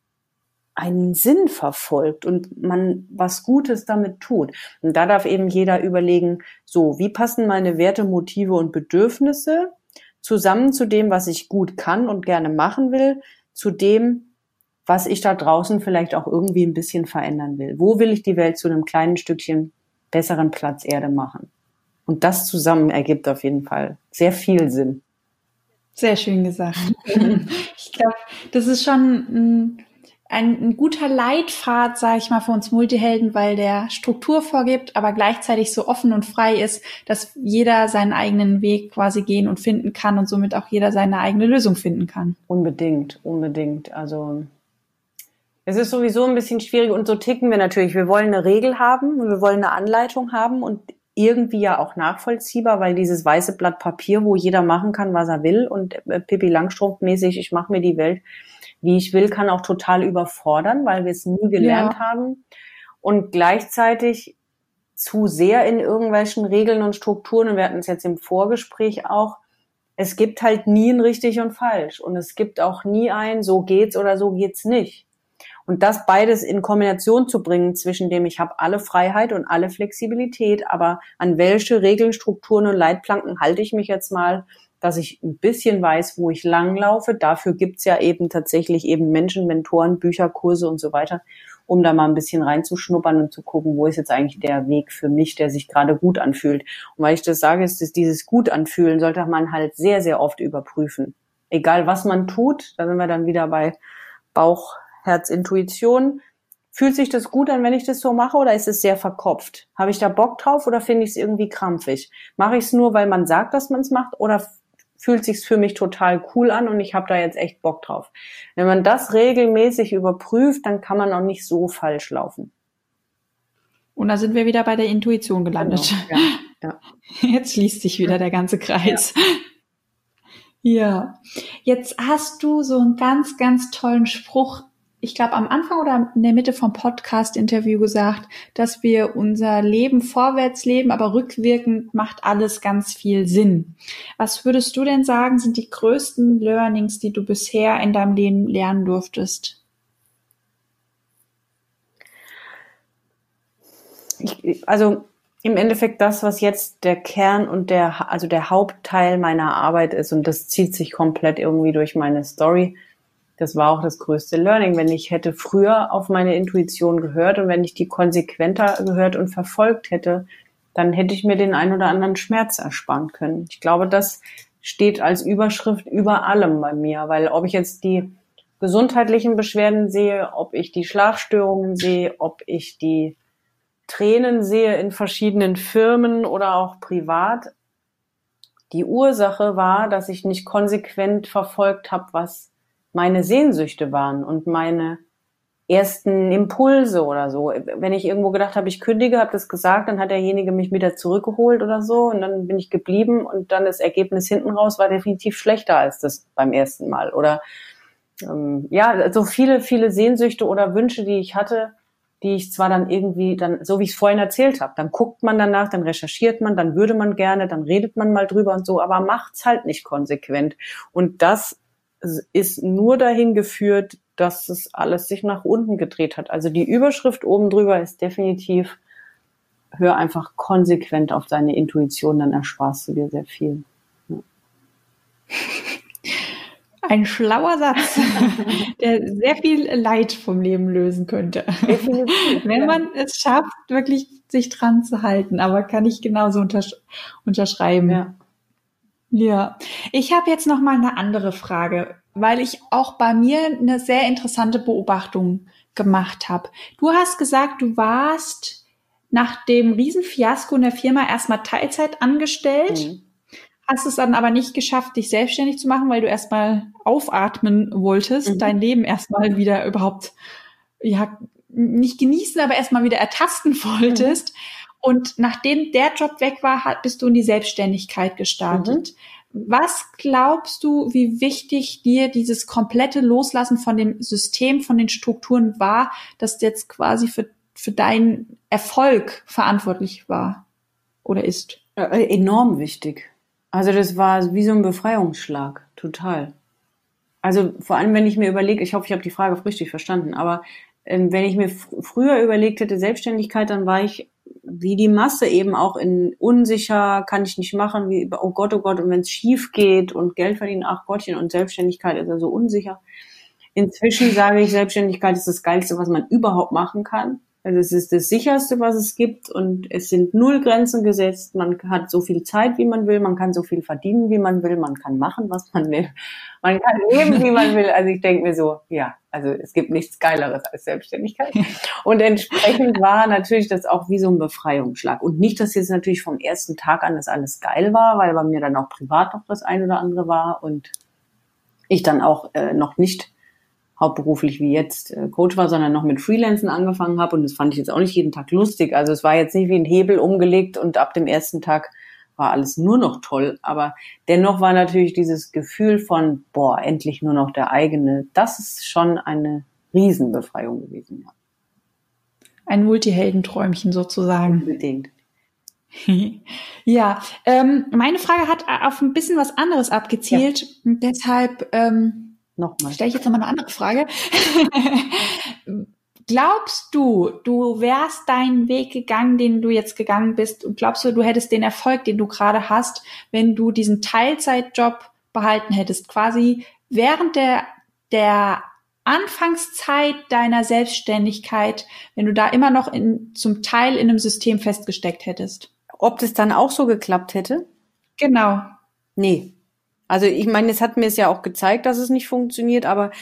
einen Sinn verfolgt und man was Gutes damit tut. Und da darf eben jeder überlegen, so, wie passen meine Werte, Motive und Bedürfnisse zusammen zu dem, was ich gut kann und gerne machen will, zu dem, was ich da draußen vielleicht auch irgendwie ein bisschen verändern will. Wo will ich die Welt zu einem kleinen Stückchen besseren Platz Erde machen? Und das zusammen ergibt auf jeden Fall sehr viel Sinn. Sehr schön gesagt. Ich glaube, das ist schon ein, ein guter Leitpfad, sage ich mal, für uns Multihelden, weil der Struktur vorgibt, aber gleichzeitig so offen und frei ist, dass jeder seinen eigenen Weg quasi gehen und finden kann und somit auch jeder seine eigene Lösung finden kann. Unbedingt, unbedingt. Also es ist sowieso ein bisschen schwierig und so ticken wir natürlich. Wir wollen eine Regel haben und wir wollen eine Anleitung haben und irgendwie ja auch nachvollziehbar, weil dieses weiße Blatt Papier, wo jeder machen kann, was er will und äh, Pippi Langstrumpf-mäßig, ich mache mir die Welt, wie ich will, kann auch total überfordern, weil wir es nie gelernt ja. haben und gleichzeitig zu sehr in irgendwelchen Regeln und Strukturen, und wir hatten es jetzt im Vorgespräch auch, es gibt halt nie ein richtig und falsch und es gibt auch nie ein, so geht's oder so geht's nicht. Und das beides in Kombination zu bringen, zwischen dem ich habe alle Freiheit und alle Flexibilität, aber an welche Regeln, Strukturen und Leitplanken halte ich mich jetzt mal, dass ich ein bisschen weiß, wo ich langlaufe. Dafür gibt's ja eben tatsächlich eben Menschen, Mentoren, Bücher, Kurse und so weiter, um da mal ein bisschen reinzuschnuppern und zu gucken, wo ist jetzt eigentlich der Weg für mich, der sich gerade gut anfühlt. Und weil ich das sage, ist, dass dieses gut anfühlen sollte man halt sehr, sehr oft überprüfen. Egal, was man tut, da sind wir dann wieder bei Bauch, Herz, Intuition. Fühlt sich das gut an, wenn ich das so mache, oder ist es sehr verkopft? Habe ich da Bock drauf oder finde ich es irgendwie krampfig? Mache ich es nur, weil man sagt, dass man es macht, oder fühlt sich's für mich total cool an und ich habe da jetzt echt Bock drauf? Wenn man das regelmäßig überprüft, dann kann man auch nicht so falsch laufen. Und da sind wir wieder bei der Intuition gelandet. Genau, ja, ja. Jetzt schließt sich wieder der ganze Kreis. Ja. ja. Jetzt hast du so einen ganz, ganz tollen Spruch, ich glaube am Anfang oder in der Mitte vom Podcast-Interview gesagt, dass wir unser Leben vorwärts leben, aber rückwirkend macht alles ganz viel Sinn. Was würdest du denn sagen, sind die größten Learnings, die du bisher in deinem Leben lernen durftest? Ich, also im Endeffekt das, was jetzt der Kern und der, also der Hauptteil meiner Arbeit ist, und das zieht sich komplett irgendwie durch meine Story. Das war auch das größte Learning, wenn ich hätte früher auf meine Intuition gehört und wenn ich die konsequenter gehört und verfolgt hätte, dann hätte ich mir den ein oder anderen Schmerz ersparen können. Ich glaube, das steht als Überschrift über allem bei mir, weil ob ich jetzt die gesundheitlichen Beschwerden sehe, ob ich die Schlafstörungen sehe, ob ich die Tränen sehe in verschiedenen Firmen oder auch privat, die Ursache war, dass ich nicht konsequent verfolgt habe, was meine Sehnsüchte waren und meine ersten Impulse oder so. Wenn ich irgendwo gedacht habe, ich kündige, habe das gesagt, dann hat derjenige mich wieder zurückgeholt oder so und dann bin ich geblieben und dann das Ergebnis hinten raus war definitiv schlechter als das beim ersten Mal. Oder ähm, ja, so viele, viele Sehnsüchte oder Wünsche, die ich hatte, die ich zwar dann irgendwie, dann so wie ich es vorhin erzählt habe, dann guckt man danach, dann recherchiert man, dann würde man gerne, dann redet man mal drüber und so, aber macht's halt nicht konsequent. Und das ist nur dahin geführt, dass es alles sich nach unten gedreht hat. Also die Überschrift oben drüber ist definitiv, hör einfach konsequent auf deine Intuition, dann ersparst du dir sehr viel. Ja. Ein schlauer Satz, der sehr viel Leid vom Leben lösen könnte. Definitiv, wenn man ja. es schafft, wirklich sich dran zu halten. Aber kann ich genauso untersch- unterschreiben. Ja. Ja, ich habe jetzt noch mal eine andere Frage, weil ich auch bei mir eine sehr interessante Beobachtung gemacht habe. Du hast gesagt, du warst nach dem Riesenfiasko in der Firma erstmal Teilzeit angestellt, mhm. hast es dann aber nicht geschafft, dich selbstständig zu machen, weil du erstmal aufatmen wolltest, mhm. dein Leben erstmal wieder überhaupt, ja, nicht genießen, aber erstmal wieder ertasten wolltest. Mhm. Und nachdem der Job weg war, bist du in die Selbstständigkeit gestartet. Mhm. Was glaubst du, wie wichtig dir dieses komplette Loslassen von dem System, von den Strukturen war, das jetzt quasi für, für deinen Erfolg verantwortlich war oder ist? Äh, enorm wichtig. Also das war wie so ein Befreiungsschlag, total. Also vor allem, wenn ich mir überlege, ich hoffe, ich habe die Frage richtig verstanden, aber ähm, wenn ich mir f- früher überlegt hätte, Selbstständigkeit, dann war ich wie die Masse eben auch in unsicher, kann ich nicht machen, wie oh Gott, oh Gott, und wenn es schief geht und Geld verdienen, ach Gottchen, und Selbstständigkeit ist ja so unsicher. Inzwischen sage ich, Selbstständigkeit ist das Geilste, was man überhaupt machen kann. Also es ist das Sicherste, was es gibt und es sind null Grenzen gesetzt. Man hat so viel Zeit, wie man will. Man kann so viel verdienen, wie man will. Man kann machen, was man will. Man kann leben, wie man will. Also ich denke mir so, ja, also es gibt nichts Geileres als Selbstständigkeit. Und entsprechend war natürlich das auch wie so ein Befreiungsschlag. Und nicht, dass jetzt natürlich vom ersten Tag an das alles geil war, weil bei mir dann auch privat noch das ein oder andere war und ich dann auch äh, noch nicht hauptberuflich wie jetzt äh, Coach war, sondern noch mit Freelancen angefangen habe und das fand ich jetzt auch nicht jeden Tag lustig. Also es war jetzt nicht wie ein Hebel umgelegt und ab dem ersten Tag war alles nur noch toll. Aber dennoch war natürlich dieses Gefühl von, boah, endlich nur noch der eigene, das ist schon eine Riesenbefreiung gewesen. Ja. Ein Multiheldenträumchen sozusagen. Unbedingt. Ja, ähm, meine Frage hat auf ein bisschen was anderes abgezielt. Ja. Deshalb ähm, Nochmal. Stelle ich jetzt nochmal eine andere Frage. Glaubst du, du wärst deinen Weg gegangen, den du jetzt gegangen bist, und glaubst du, du hättest den Erfolg, den du gerade hast, wenn du diesen Teilzeitjob behalten hättest, quasi während der, der Anfangszeit deiner Selbstständigkeit, wenn du da immer noch in, zum Teil in einem System festgesteckt hättest? Ob das dann auch so geklappt hätte? Genau. Nee. Also ich meine, es hat mir es ja auch gezeigt, dass es nicht funktioniert, aber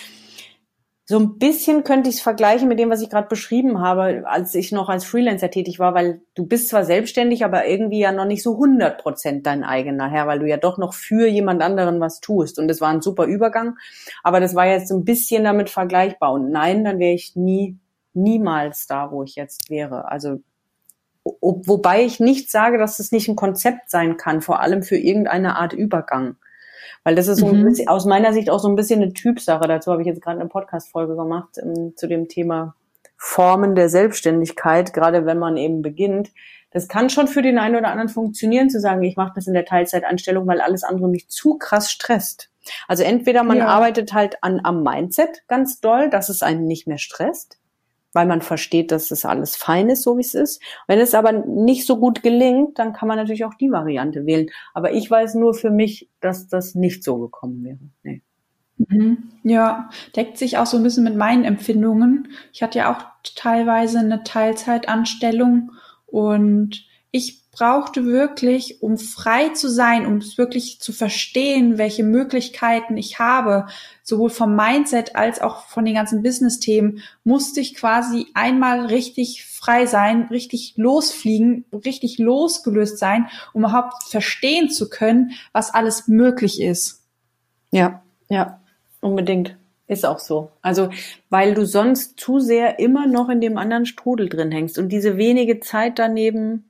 so ein bisschen könnte ich es vergleichen mit dem, was ich gerade beschrieben habe, als ich noch als Freelancer tätig war, weil du bist zwar selbstständig, aber irgendwie ja noch nicht so hundert Prozent dein eigener Herr, weil du ja doch noch für jemand anderen was tust. Und das war ein super Übergang, aber das war jetzt so ein bisschen damit vergleichbar. Und nein, dann wäre ich nie, niemals da, wo ich jetzt wäre. Also wo, wobei ich nicht sage, dass es nicht ein Konzept sein kann, vor allem für irgendeine Art Übergang. Weil das ist so ein bisschen, aus meiner Sicht auch so ein bisschen eine Typsache. Dazu habe ich jetzt gerade eine Podcast-Folge gemacht um, zu dem Thema Formen der Selbstständigkeit, gerade wenn man eben beginnt. Das kann schon für den einen oder anderen funktionieren, zu sagen, ich mache das in der Teilzeitanstellung, weil alles andere mich zu krass stresst. Also entweder man ja. arbeitet halt an am Mindset ganz doll, dass es einen nicht mehr stresst, weil man versteht, dass das alles fein ist, so wie es ist. Wenn es aber nicht so gut gelingt, dann kann man natürlich auch die Variante wählen. Aber ich weiß nur für mich, dass das nicht so gekommen wäre. Nee. Mhm. Ja, deckt sich auch so ein bisschen mit meinen Empfindungen. Ich hatte ja auch teilweise eine Teilzeitanstellung und ich brauchte wirklich, um frei zu sein, um es wirklich zu verstehen, welche Möglichkeiten ich habe, sowohl vom Mindset als auch von den ganzen Business-Themen, musste ich quasi einmal richtig frei sein, richtig losfliegen, richtig losgelöst sein, um überhaupt verstehen zu können, was alles möglich ist. Ja, ja, unbedingt. Ist auch so. Also, weil du sonst zu sehr immer noch in dem anderen Strudel drin hängst und diese wenige Zeit daneben,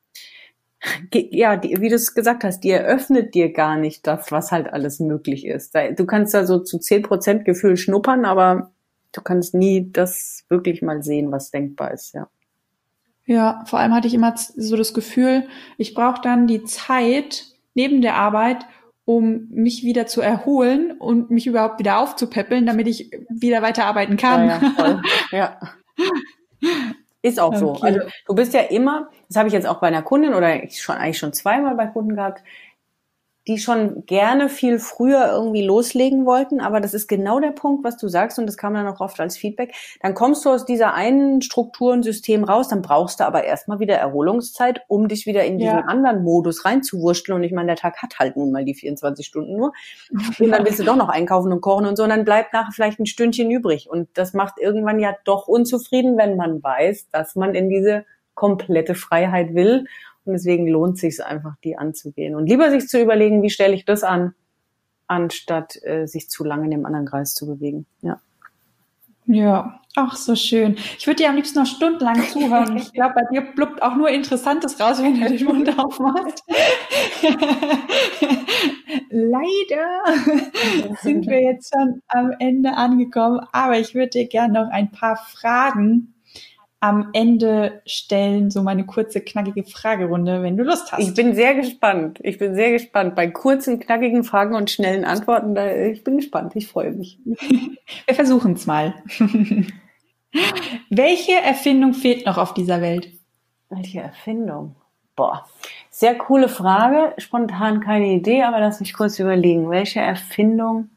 ja, die, wie du es gesagt hast, die eröffnet dir gar nicht das, was halt alles möglich ist. Du kannst da so zu zehn Prozent Gefühl schnuppern, aber du kannst nie das wirklich mal sehen, was denkbar ist, ja. Ja, vor allem hatte ich immer so das Gefühl, ich brauche dann die Zeit neben der Arbeit, um mich wieder zu erholen und mich überhaupt wieder aufzupäppeln, damit ich wieder weiterarbeiten kann. Ja, ja, voll. Ja. Ist auch so. Okay. Also du bist ja immer, das habe ich jetzt auch bei einer Kundin oder ich schon eigentlich schon zweimal bei Kunden gehabt, die schon gerne viel früher irgendwie loslegen wollten, aber das ist genau der Punkt, was du sagst und das kam dann auch oft als Feedback. Dann kommst du aus dieser einen Struktur und System raus, dann brauchst du aber erstmal wieder Erholungszeit, um dich wieder in diesen ja. anderen Modus reinzuwurschteln und ich meine, der Tag hat halt nun mal die vierundzwanzig Stunden nur und dann willst du doch noch einkaufen und kochen und so und dann bleibt nachher vielleicht ein Stündchen übrig und das macht irgendwann ja doch unzufrieden, wenn man weiß, dass man in diese komplette Freiheit will. Und deswegen lohnt es sich einfach, die anzugehen. Und lieber sich zu überlegen, wie stelle ich das an, anstatt äh, sich zu lange in dem anderen Kreis zu bewegen. Ja. Ja, ach, so schön. Ich würde dir am liebsten noch stundenlang zuhören. Ich glaube, bei dir blubbt auch nur Interessantes raus, wenn du den Mund aufmachst. Leider sind wir jetzt schon am Ende angekommen. Aber ich würde dir gerne noch ein paar Fragen am Ende stellen, so meine kurze, knackige Fragerunde, wenn du Lust hast. Ich bin sehr gespannt. Ich bin sehr gespannt. Bei kurzen, knackigen Fragen und schnellen Antworten, da, ich bin gespannt. Ich freue mich. Wir versuchen es mal. Welche Erfindung fehlt noch auf dieser Welt? Welche Erfindung? Boah, sehr coole Frage. Spontan keine Idee, aber lass mich kurz überlegen. Welche Erfindung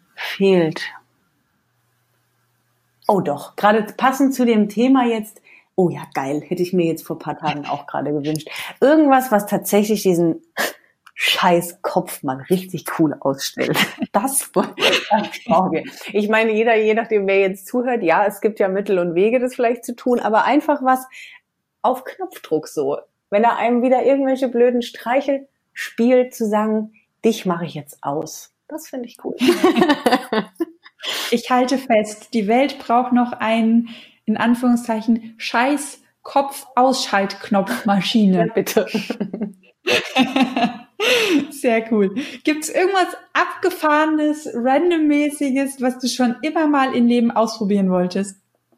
fehlt? Oh doch, gerade passend zu dem Thema jetzt oh ja, geil, hätte ich mir jetzt vor ein paar Tagen auch gerade gewünscht. Irgendwas, was tatsächlich diesen scheiß Kopf mal richtig cool ausstellt. Das, das brauchen wir. Ich meine, jeder, je nachdem, wer jetzt zuhört, ja, es gibt ja Mittel und Wege, das vielleicht zu tun, aber einfach was auf Knopfdruck so. Wenn er einem wieder irgendwelche blöden Streiche spielt, zu sagen, dich mache ich jetzt aus. Das finde ich cool. Ich halte fest, die Welt braucht noch einen, in Anführungszeichen, scheiß Kopf-Ausschaltknopfmaschine. Ja, bitte. Sehr cool. Gibt es irgendwas Abgefahrenes, Randommäßiges, was du schon immer mal im Leben ausprobieren wolltest?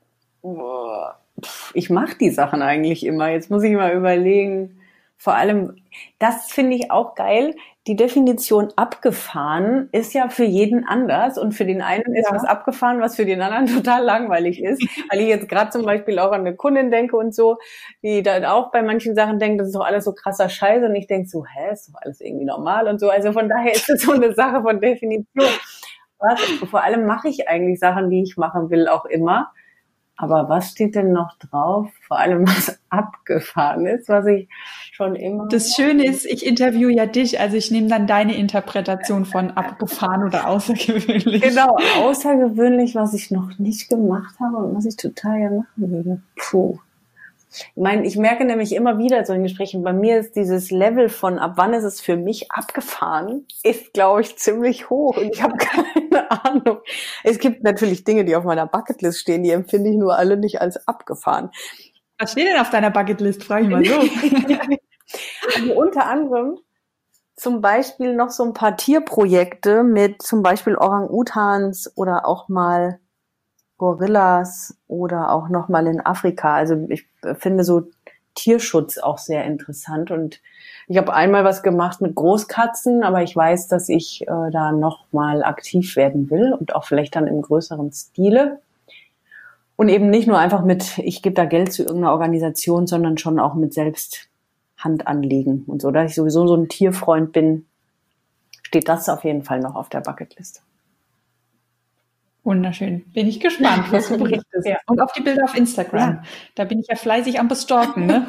Ich mache die Sachen eigentlich immer. Jetzt muss ich mal überlegen. Vor allem, das finde ich auch geil. Die Definition abgefahren ist ja für jeden anders und für den einen ist ja was abgefahren, was für den anderen total langweilig ist. Weil ich jetzt gerade zum Beispiel auch an eine Kundin denke und so, die dann auch bei manchen Sachen denkt, das ist doch alles so krasser Scheiß und ich denke so, hä, ist doch alles irgendwie normal und so. Also von daher ist es so eine Sache von Definition. Was, vor allem mache ich eigentlich Sachen, die ich machen will, auch immer. Aber was steht denn noch drauf? Vor allem was abgefahren ist, was ich schon immer... Das Schöne ist, ich interviewe ja dich, also ich nehme dann deine Interpretation von abgefahren oder außergewöhnlich. Genau, außergewöhnlich, was ich noch nicht gemacht habe und was ich total gerne machen würde. Puh. Ich meine, ich merke nämlich immer wieder so in Gesprächen, bei mir ist dieses Level von ab wann ist es für mich abgefahren, ist, glaube ich, ziemlich hoch und ich habe keine Ahnung. Es gibt natürlich Dinge, die auf meiner Bucketlist stehen, die empfinde ich nur alle nicht als abgefahren. Was steht denn auf deiner Bucketlist, frage ich mal so. Also unter anderem zum Beispiel noch so ein paar Tierprojekte mit zum Beispiel Orang-Utans oder auch mal Gorillas oder auch nochmal in Afrika. Also ich finde so Tierschutz auch sehr interessant und ich habe einmal was gemacht mit Großkatzen, aber ich weiß, dass ich äh, da nochmal aktiv werden will und auch vielleicht dann im größeren Stile und eben nicht nur einfach mit, ich gebe da Geld zu irgendeiner Organisation, sondern schon auch mit selbst Hand anlegen und so. Da ich sowieso so ein Tierfreund bin, steht das auf jeden Fall noch auf der Bucketliste. Wunderschön. Bin ich gespannt, was du berichtest. Ja. Und auf die Bilder auf Instagram. Ja. Da bin ich ja fleißig am Bestalken, ne?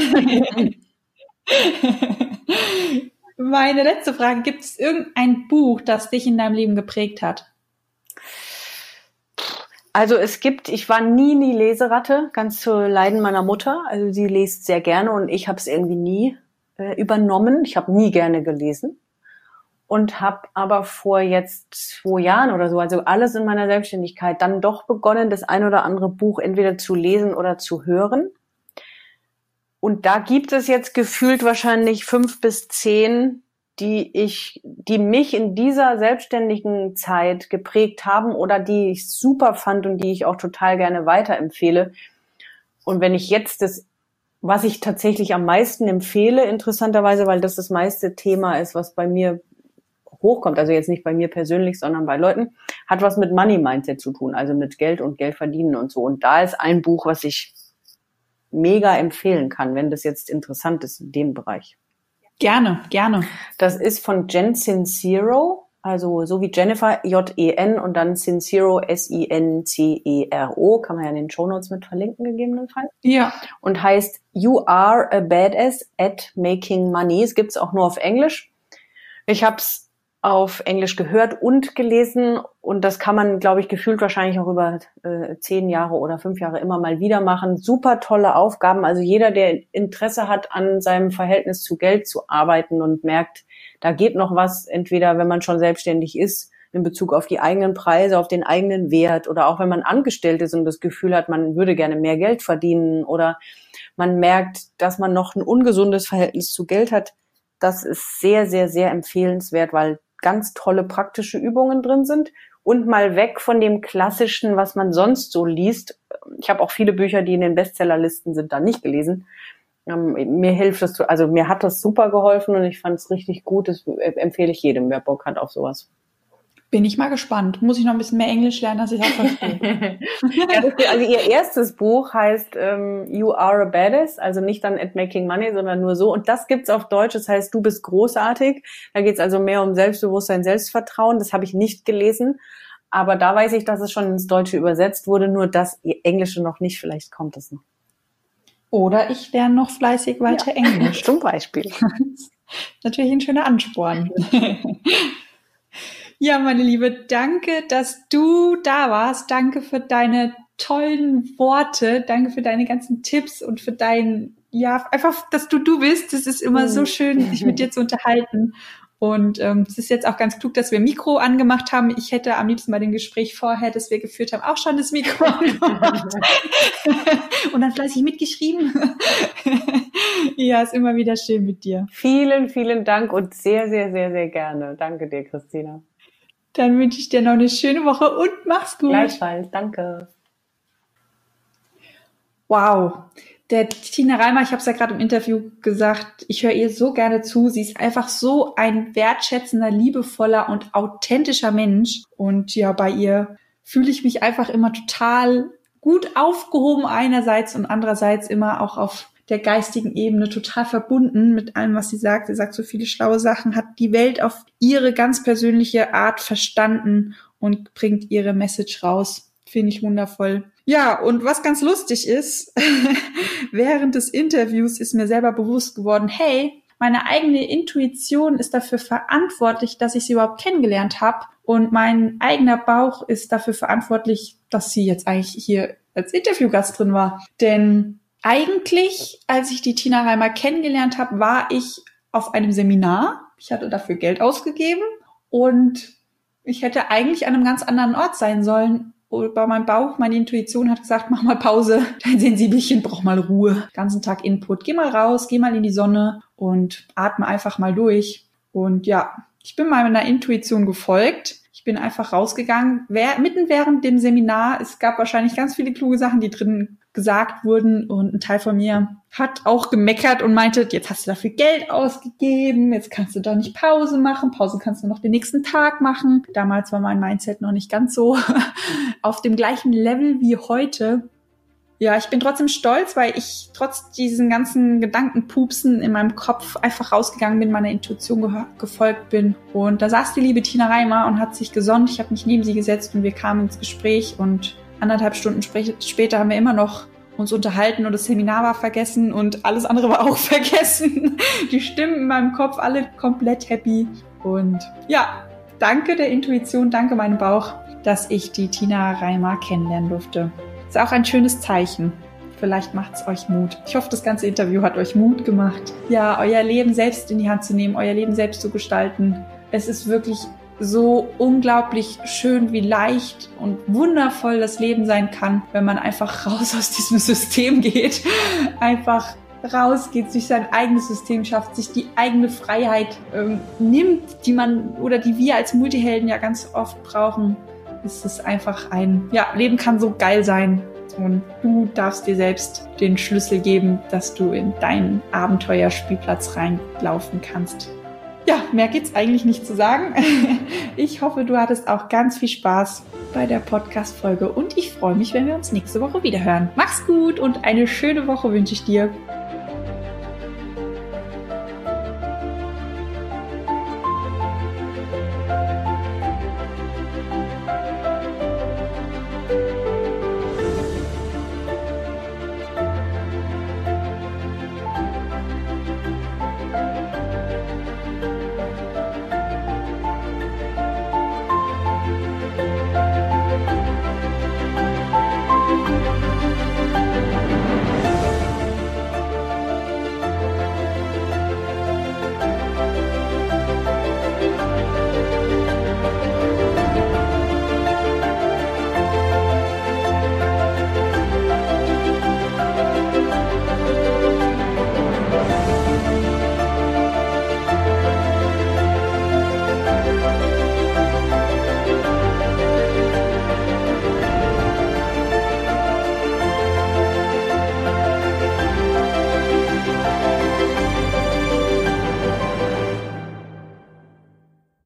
Meine letzte Frage. Gibt es irgendein Buch, das dich in deinem Leben geprägt hat? Also es gibt, ich war nie nie Leseratte, ganz zu Leiden meiner Mutter. Also sie liest sehr gerne und ich habe es irgendwie nie äh, übernommen. Ich habe nie gerne gelesen. Und habe aber vor jetzt zwei Jahren oder so, also alles in meiner Selbstständigkeit, dann doch begonnen, das ein oder andere Buch entweder zu lesen oder zu hören. Und da gibt es jetzt gefühlt wahrscheinlich fünf bis zehn, die ich, die mich in dieser selbstständigen Zeit geprägt haben oder die ich super fand und die ich auch total gerne weiterempfehle. Und wenn ich jetzt das, was ich tatsächlich am meisten empfehle, interessanterweise, weil das das meiste Thema ist, was bei mir hochkommt, also jetzt nicht bei mir persönlich, sondern bei Leuten, hat was mit Money Mindset zu tun, also mit Geld und Geld verdienen und so. Und da ist ein Buch, was ich mega empfehlen kann, wenn das jetzt interessant ist in dem Bereich. Gerne, gerne. Das ist von Jen Sincero, also so wie Jennifer, J E N und dann Sincero, S I N C E R O, kann man ja in den Shownotes mit verlinken gegebenenfalls. Ja. Und heißt You are a Badass at Making Money. Es gibt's auch nur auf Englisch. Ich habe es auf Englisch gehört und gelesen und das kann man, glaube ich, gefühlt wahrscheinlich auch über äh, zehn Jahre oder fünf Jahre immer mal wieder machen. Super tolle Aufgaben. Also jeder, der Interesse hat, an seinem Verhältnis zu Geld zu arbeiten und merkt, da geht noch was, entweder wenn man schon selbstständig ist, in Bezug auf die eigenen Preise, auf den eigenen Wert oder auch wenn man angestellt ist und das Gefühl hat, man würde gerne mehr Geld verdienen oder man merkt, dass man noch ein ungesundes Verhältnis zu Geld hat. Das ist sehr, sehr, sehr empfehlenswert, weil ganz tolle praktische Übungen drin sind und mal weg von dem Klassischen, was man sonst so liest. Ich habe auch viele Bücher, die in den Bestsellerlisten sind, da nicht gelesen. Ähm, mir hilft das, also mir hat das super geholfen und ich fand es richtig gut. Das empfehle ich jedem, wer Bock hat auf sowas. Bin ich mal gespannt. Muss ich noch ein bisschen mehr Englisch lernen, dass ich das verstehe. Ja, das, also ihr erstes Buch heißt ähm, You are a Badass, also nicht dann at Making Money, sondern nur so. Und das gibt's auf Deutsch, das heißt Du bist großartig. Da geht's also mehr um Selbstbewusstsein, Selbstvertrauen. Das habe ich nicht gelesen. Aber da weiß ich, dass es schon ins Deutsche übersetzt wurde, nur das Englische noch nicht. Vielleicht kommt es noch. Oder ich lerne noch fleißig weiter ja. Englisch. Zum Beispiel. Natürlich ein schöner Ansporn. Ja, meine Liebe, danke, dass du da warst. Danke für deine tollen Worte. Danke für deine ganzen Tipps und für dein, ja, einfach, dass du du bist. Es ist immer so schön, sich mit dir zu unterhalten. Und ähm, es ist jetzt auch ganz klug, dass wir Mikro angemacht haben. Ich hätte am liebsten bei dem Gespräch vorher, das wir geführt haben, auch schon das Mikro angemacht. Und dann fleißig mitgeschrieben. Ja, ist immer wieder schön mit dir. Vielen, vielen Dank und sehr, sehr, sehr, sehr gerne. Danke dir, Christina. Dann wünsche ich dir noch eine schöne Woche und mach's gut. Gleichfalls, danke. Wow. Der Tina Reimer, ich habe es ja gerade im Interview gesagt, ich höre ihr so gerne zu. Sie ist einfach so ein wertschätzender, liebevoller und authentischer Mensch. Und ja, bei ihr fühle ich mich einfach immer total gut aufgehoben einerseits und andererseits immer auch auf der geistigen Ebene total verbunden mit allem, was sie sagt. Sie sagt so viele schlaue Sachen, hat die Welt auf ihre ganz persönliche Art verstanden und bringt ihre Message raus. Finde ich wundervoll. Ja, und was ganz lustig ist, während des Interviews ist mir selber bewusst geworden, hey, meine eigene Intuition ist dafür verantwortlich, dass ich sie überhaupt kennengelernt habe. Und mein eigener Bauch ist dafür verantwortlich, dass sie jetzt eigentlich hier als Interviewgast drin war. Denn eigentlich, als ich die Tina Reimer kennengelernt habe, war ich auf einem Seminar. Ich hatte dafür Geld ausgegeben und ich hätte eigentlich an einem ganz anderen Ort sein sollen. Bei meinem Bauch, meine Intuition hat gesagt, mach mal Pause, dein Sensibelchen braucht mal Ruhe. Den ganzen Tag Input, geh mal raus, geh mal in die Sonne und atme einfach mal durch. Und ja, ich bin meiner Intuition gefolgt. Ich bin einfach rausgegangen, wer, mitten während dem Seminar. Es gab wahrscheinlich ganz viele kluge Sachen, die drin gesagt wurden und ein Teil von mir hat auch gemeckert und meinte, jetzt hast du dafür Geld ausgegeben, jetzt kannst du doch nicht Pause machen, Pause kannst du noch den nächsten Tag machen. Damals war mein Mindset noch nicht ganz so auf dem gleichen Level wie heute. Ja, ich bin trotzdem stolz, weil ich trotz diesen ganzen Gedankenpupsen in meinem Kopf einfach rausgegangen bin, meiner Intuition ge- gefolgt bin. Und da saß die liebe Tina Reimer und hat sich gesonnt. Ich habe mich neben sie gesetzt und wir kamen ins Gespräch und anderthalb Stunden spre- später haben wir immer noch uns unterhalten und das Seminar war vergessen und alles andere war auch vergessen. Die Stimmen in meinem Kopf, alle komplett happy. Und ja, danke der Intuition, danke meinem Bauch, dass ich die Tina Reimer kennenlernen durfte. Ist auch ein schönes Zeichen. Vielleicht macht es euch Mut. Ich hoffe, das ganze Interview hat euch Mut gemacht. Ja, euer Leben selbst in die Hand zu nehmen, euer Leben selbst zu gestalten. Es ist wirklich so unglaublich schön, wie leicht und wundervoll das Leben sein kann, wenn man einfach raus aus diesem System geht. Einfach rausgeht, sich sein eigenes System schafft, sich die eigene Freiheit ähm, nimmt, die man oder die wir als Multihelden ja ganz oft brauchen. Es ist einfach ein, ja, Leben kann so geil sein und du darfst dir selbst den Schlüssel geben, dass du in deinen Abenteuerspielplatz reinlaufen kannst. Ja, mehr gibt's eigentlich nicht zu sagen. Ich hoffe, du hattest auch ganz viel Spaß bei der Podcast-Folge und ich freue mich, wenn wir uns nächste Woche wieder hören. Mach's gut und eine schöne Woche wünsche ich dir.